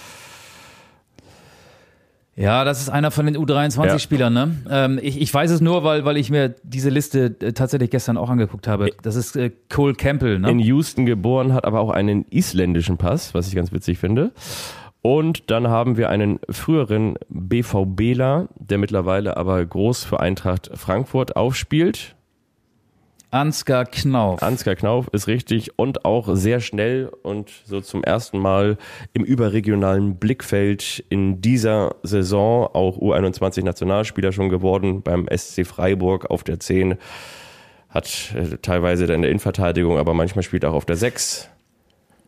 Ja, das ist einer von den U23-Spielern, ne? Ich weiß es nur, weil ich mir diese Liste tatsächlich gestern auch angeguckt habe. Das ist Cole Campbell, ne? In Houston geboren, hat aber auch einen isländischen Pass, was ich ganz witzig finde. Und dann haben wir einen früheren BVBler, der mittlerweile aber groß für Eintracht Frankfurt aufspielt. Ansgar Knauf. Ansgar Knauf ist richtig und auch sehr schnell und so zum ersten Mal im überregionalen Blickfeld in dieser Saison, auch U21-Nationalspieler schon geworden beim SC Freiburg auf der 10, hat teilweise dann in der Innenverteidigung, aber manchmal spielt auch auf der 6.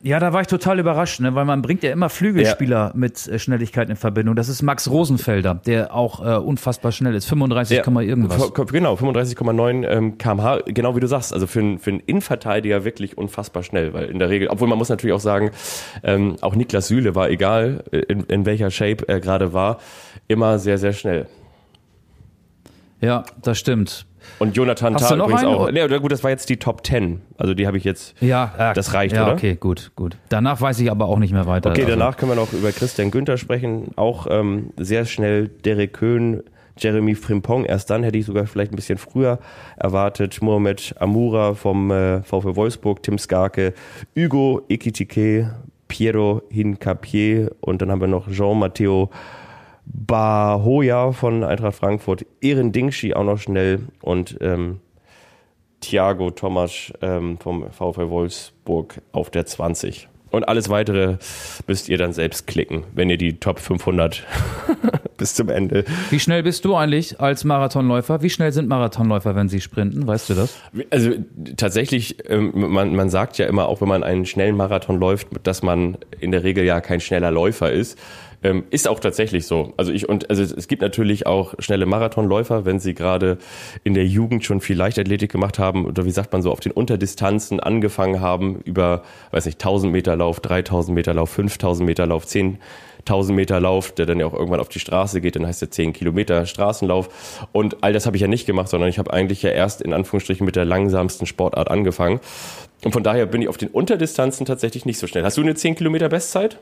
Ja, da war ich total überrascht, ne? Weil man bringt ja immer Flügelspieler mit Schnelligkeit in Verbindung. Das ist Max Rosenfelder, der auch unfassbar schnell ist. 35, irgendwas. Genau, 35,9 km/h, genau wie du sagst. Also für einen Innenverteidiger wirklich unfassbar schnell. Weil in der Regel, obwohl man muss natürlich auch sagen, auch Niklas Süle war, egal in welcher Shape er gerade war, immer sehr, sehr schnell. Ja, das stimmt. Und Jonathan Tah übrigens auch. Ja, gut, das war jetzt die Top 10. Also die habe ich jetzt. Ja, das reicht, oder? Okay, gut. Danach weiß ich aber auch nicht mehr weiter. Okay, danach können wir noch über Christian Günther sprechen. Auch sehr schnell Derek Köhn, Jeremy Frimpong. Erst dann hätte ich sogar vielleicht ein bisschen früher erwartet. Mohamed Amoura vom VfL Wolfsburg, Tim Skarke, Hugo Ekitike, Piero Hincapié und dann haben wir noch Jean-Matteo Bahoya von Eintracht Frankfurt, Ehren Dingschi auch noch schnell und Thiago Tomasch vom VfL Wolfsburg auf der 20. Und alles Weitere müsst ihr dann selbst klicken, wenn ihr die Top 500 bis zum Ende. Wie schnell bist du eigentlich als Marathonläufer? Wie schnell sind Marathonläufer, wenn sie sprinten? Weißt du das? Also tatsächlich, man sagt ja immer, auch wenn man einen schnellen Marathon läuft, dass man in der Regel ja kein schneller Läufer ist. Ist auch tatsächlich so. Also es gibt natürlich auch schnelle Marathonläufer, wenn sie gerade in der Jugend schon viel Leichtathletik gemacht haben oder wie sagt man so, auf den Unterdistanzen angefangen haben über, 1000 Meter Lauf, 3000 Meter Lauf, 5000 Meter Lauf, 10.000 Meter Lauf, der dann ja auch irgendwann auf die Straße geht, dann heißt der 10 Kilometer Straßenlauf. Und all das habe ich ja nicht gemacht, sondern ich habe eigentlich ja erst in Anführungsstrichen mit der langsamsten Sportart angefangen. Und von daher bin ich auf den Unterdistanzen tatsächlich nicht so schnell. Hast du eine 10 Kilometer Bestzeit?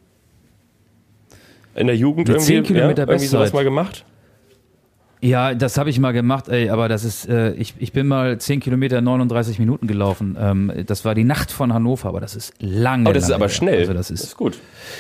In der Jugend irgendwie 10 Kilometer irgendwie sowas mal gemacht? Ja, das habe ich mal gemacht, aber das ist, ich bin mal 10 Kilometer 39 Minuten gelaufen. Das war die Nacht von Hannover, aber das ist lange. Oh, das ist aber schnell. Also das ist gut.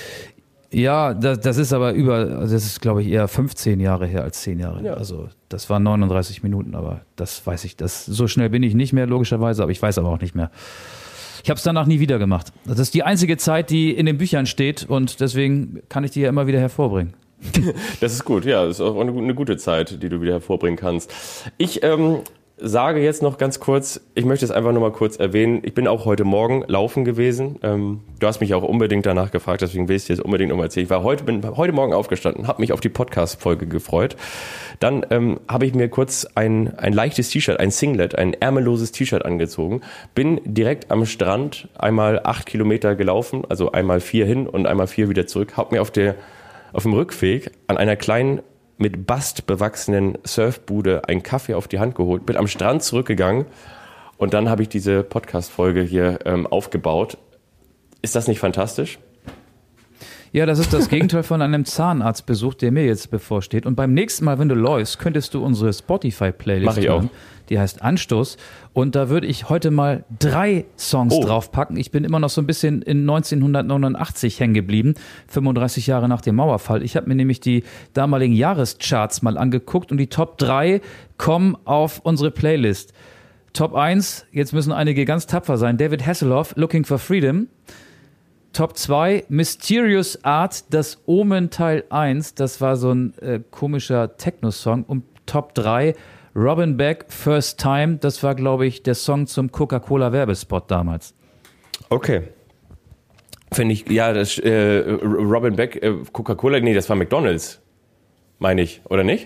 Ja, das ist aber das ist glaube ich eher 15 Jahre her als 10 Jahre. Ja. Also das waren 39 Minuten, aber das weiß ich, so schnell bin ich nicht mehr logischerweise, aber ich weiß aber auch nicht mehr. Ich habe es danach nie wieder gemacht. Das ist die einzige Zeit, die in den Büchern steht und deswegen kann ich die ja immer wieder hervorbringen. Das ist gut, ja, das ist auch eine gute Zeit, die du wieder hervorbringen kannst. Ich sage jetzt noch ganz kurz, ich möchte es einfach nur mal kurz erwähnen, ich bin auch heute Morgen laufen gewesen. Du hast mich auch unbedingt danach gefragt, deswegen will ich dir jetzt unbedingt nochmal erzählen. Ich bin heute Morgen aufgestanden, habe mich auf die Podcast-Folge gefreut. Dann habe ich mir kurz ein leichtes T-Shirt, ein Singlet, ein ärmelloses T-Shirt angezogen, bin direkt am Strand einmal 8 Kilometer gelaufen, also einmal 4 hin und einmal 4 wieder zurück, habe mir auf dem Rückweg an einer kleinen mit Bast bewachsenen Surfbude einen Kaffee auf die Hand geholt, bin am Strand zurückgegangen und dann habe ich diese Podcast-Folge hier aufgebaut. Ist das nicht fantastisch? Ja, das ist das Gegenteil von einem Zahnarztbesuch, der mir jetzt bevorsteht. Und beim nächsten Mal, wenn du läufst, könntest du unsere Spotify-Playlist hören. Die heißt Anstoß. Und da würde ich heute mal 3 Songs draufpacken. Ich bin immer noch so ein bisschen in 1989 hängen geblieben, 35 Jahre nach dem Mauerfall. Ich habe mir nämlich die damaligen Jahrescharts mal angeguckt und die Top 3 kommen auf unsere Playlist. Top 1, jetzt müssen einige ganz tapfer sein, David Hasselhoff, Looking for Freedom. Top 2, Mysterious Art, das Omen Teil 1, das war so ein komischer Techno-Song. Und Top 3, Robin Beck, First Time, das war, glaube ich, der Song zum Coca-Cola-Werbespot damals. Okay. Finde ich, ja, das Robin Beck, Coca-Cola, nee, das war McDonald's, meine ich, oder nicht?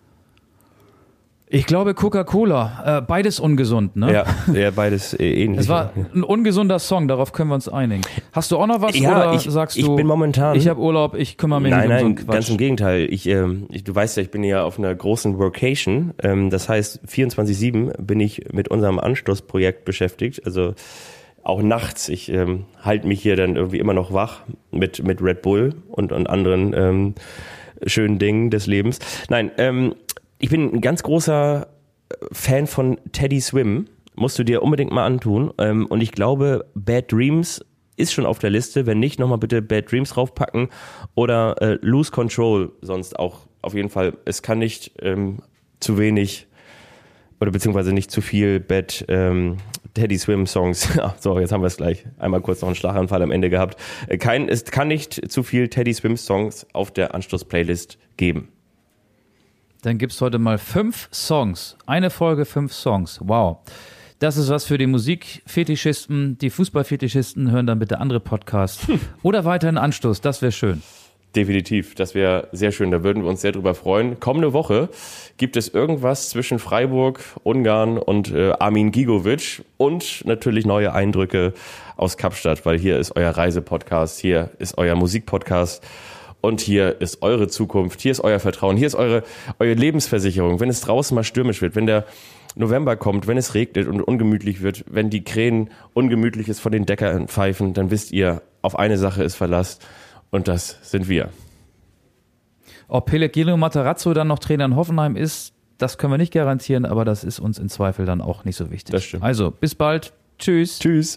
Ich glaube Coca-Cola, beides ungesund, ne? Ja, beides ähnlich. Es war ein ungesunder Song, darauf können wir uns einigen. Hast du auch noch was oder sagst du, ich bin momentan, ich habe Urlaub, ich kümmere mich nicht um so einen Quatsch? Ganz im Gegenteil. Du weißt ja, ich bin ja auf einer großen Workation, das heißt 24/7 bin ich mit unserem Anstoßprojekt beschäftigt, also auch nachts. Ich halte mich hier dann irgendwie immer noch wach mit Red Bull und anderen schönen Dingen des Lebens. Nein, ich bin ein ganz großer Fan von Teddy Swim. Musst du dir unbedingt mal antun. Und ich glaube, Bad Dreams ist schon auf der Liste. Wenn nicht, nochmal bitte Bad Dreams draufpacken. Oder Lose Control, sonst auch auf jeden Fall. Es kann nicht zu wenig oder beziehungsweise nicht zu viel Teddy Swim Songs. So, jetzt haben wir es gleich. Einmal kurz noch einen Schlaganfall am Ende gehabt. Es kann nicht zu viel Teddy Swim Songs auf der Anstoß-Playlist geben. Dann gibt's heute mal 5 Songs. Eine Folge, 5 Songs. Wow. Das ist was für die Musikfetischisten. Die Fußballfetischisten hören dann bitte andere Podcasts. Oder weiterhin Anstoß, das wäre schön. Definitiv, das wäre sehr schön, da würden wir uns sehr drüber freuen. Kommende Woche gibt es irgendwas zwischen Freiburg, Ungarn und Armin Gigovic und natürlich neue Eindrücke aus Kapstadt, weil hier ist euer Reisepodcast, hier ist euer Musikpodcast und hier ist eure Zukunft, hier ist euer Vertrauen, hier ist eure Lebensversicherung. Wenn es draußen mal stürmisch wird, wenn der November kommt, wenn es regnet und ungemütlich wird, wenn die Krähen Ungemütliches von den Deckern pfeifen, dann wisst ihr, auf eine Sache ist Verlass. Und das sind wir. Ob Pellegrino Matarazzo dann noch Trainer in Hoffenheim ist, das können wir nicht garantieren, aber das ist uns in Zweifel dann auch nicht so wichtig. Das stimmt. Also, bis bald. Tschüss. Tschüss.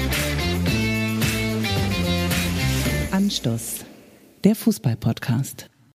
Anstoß, der Fußball-Podcast.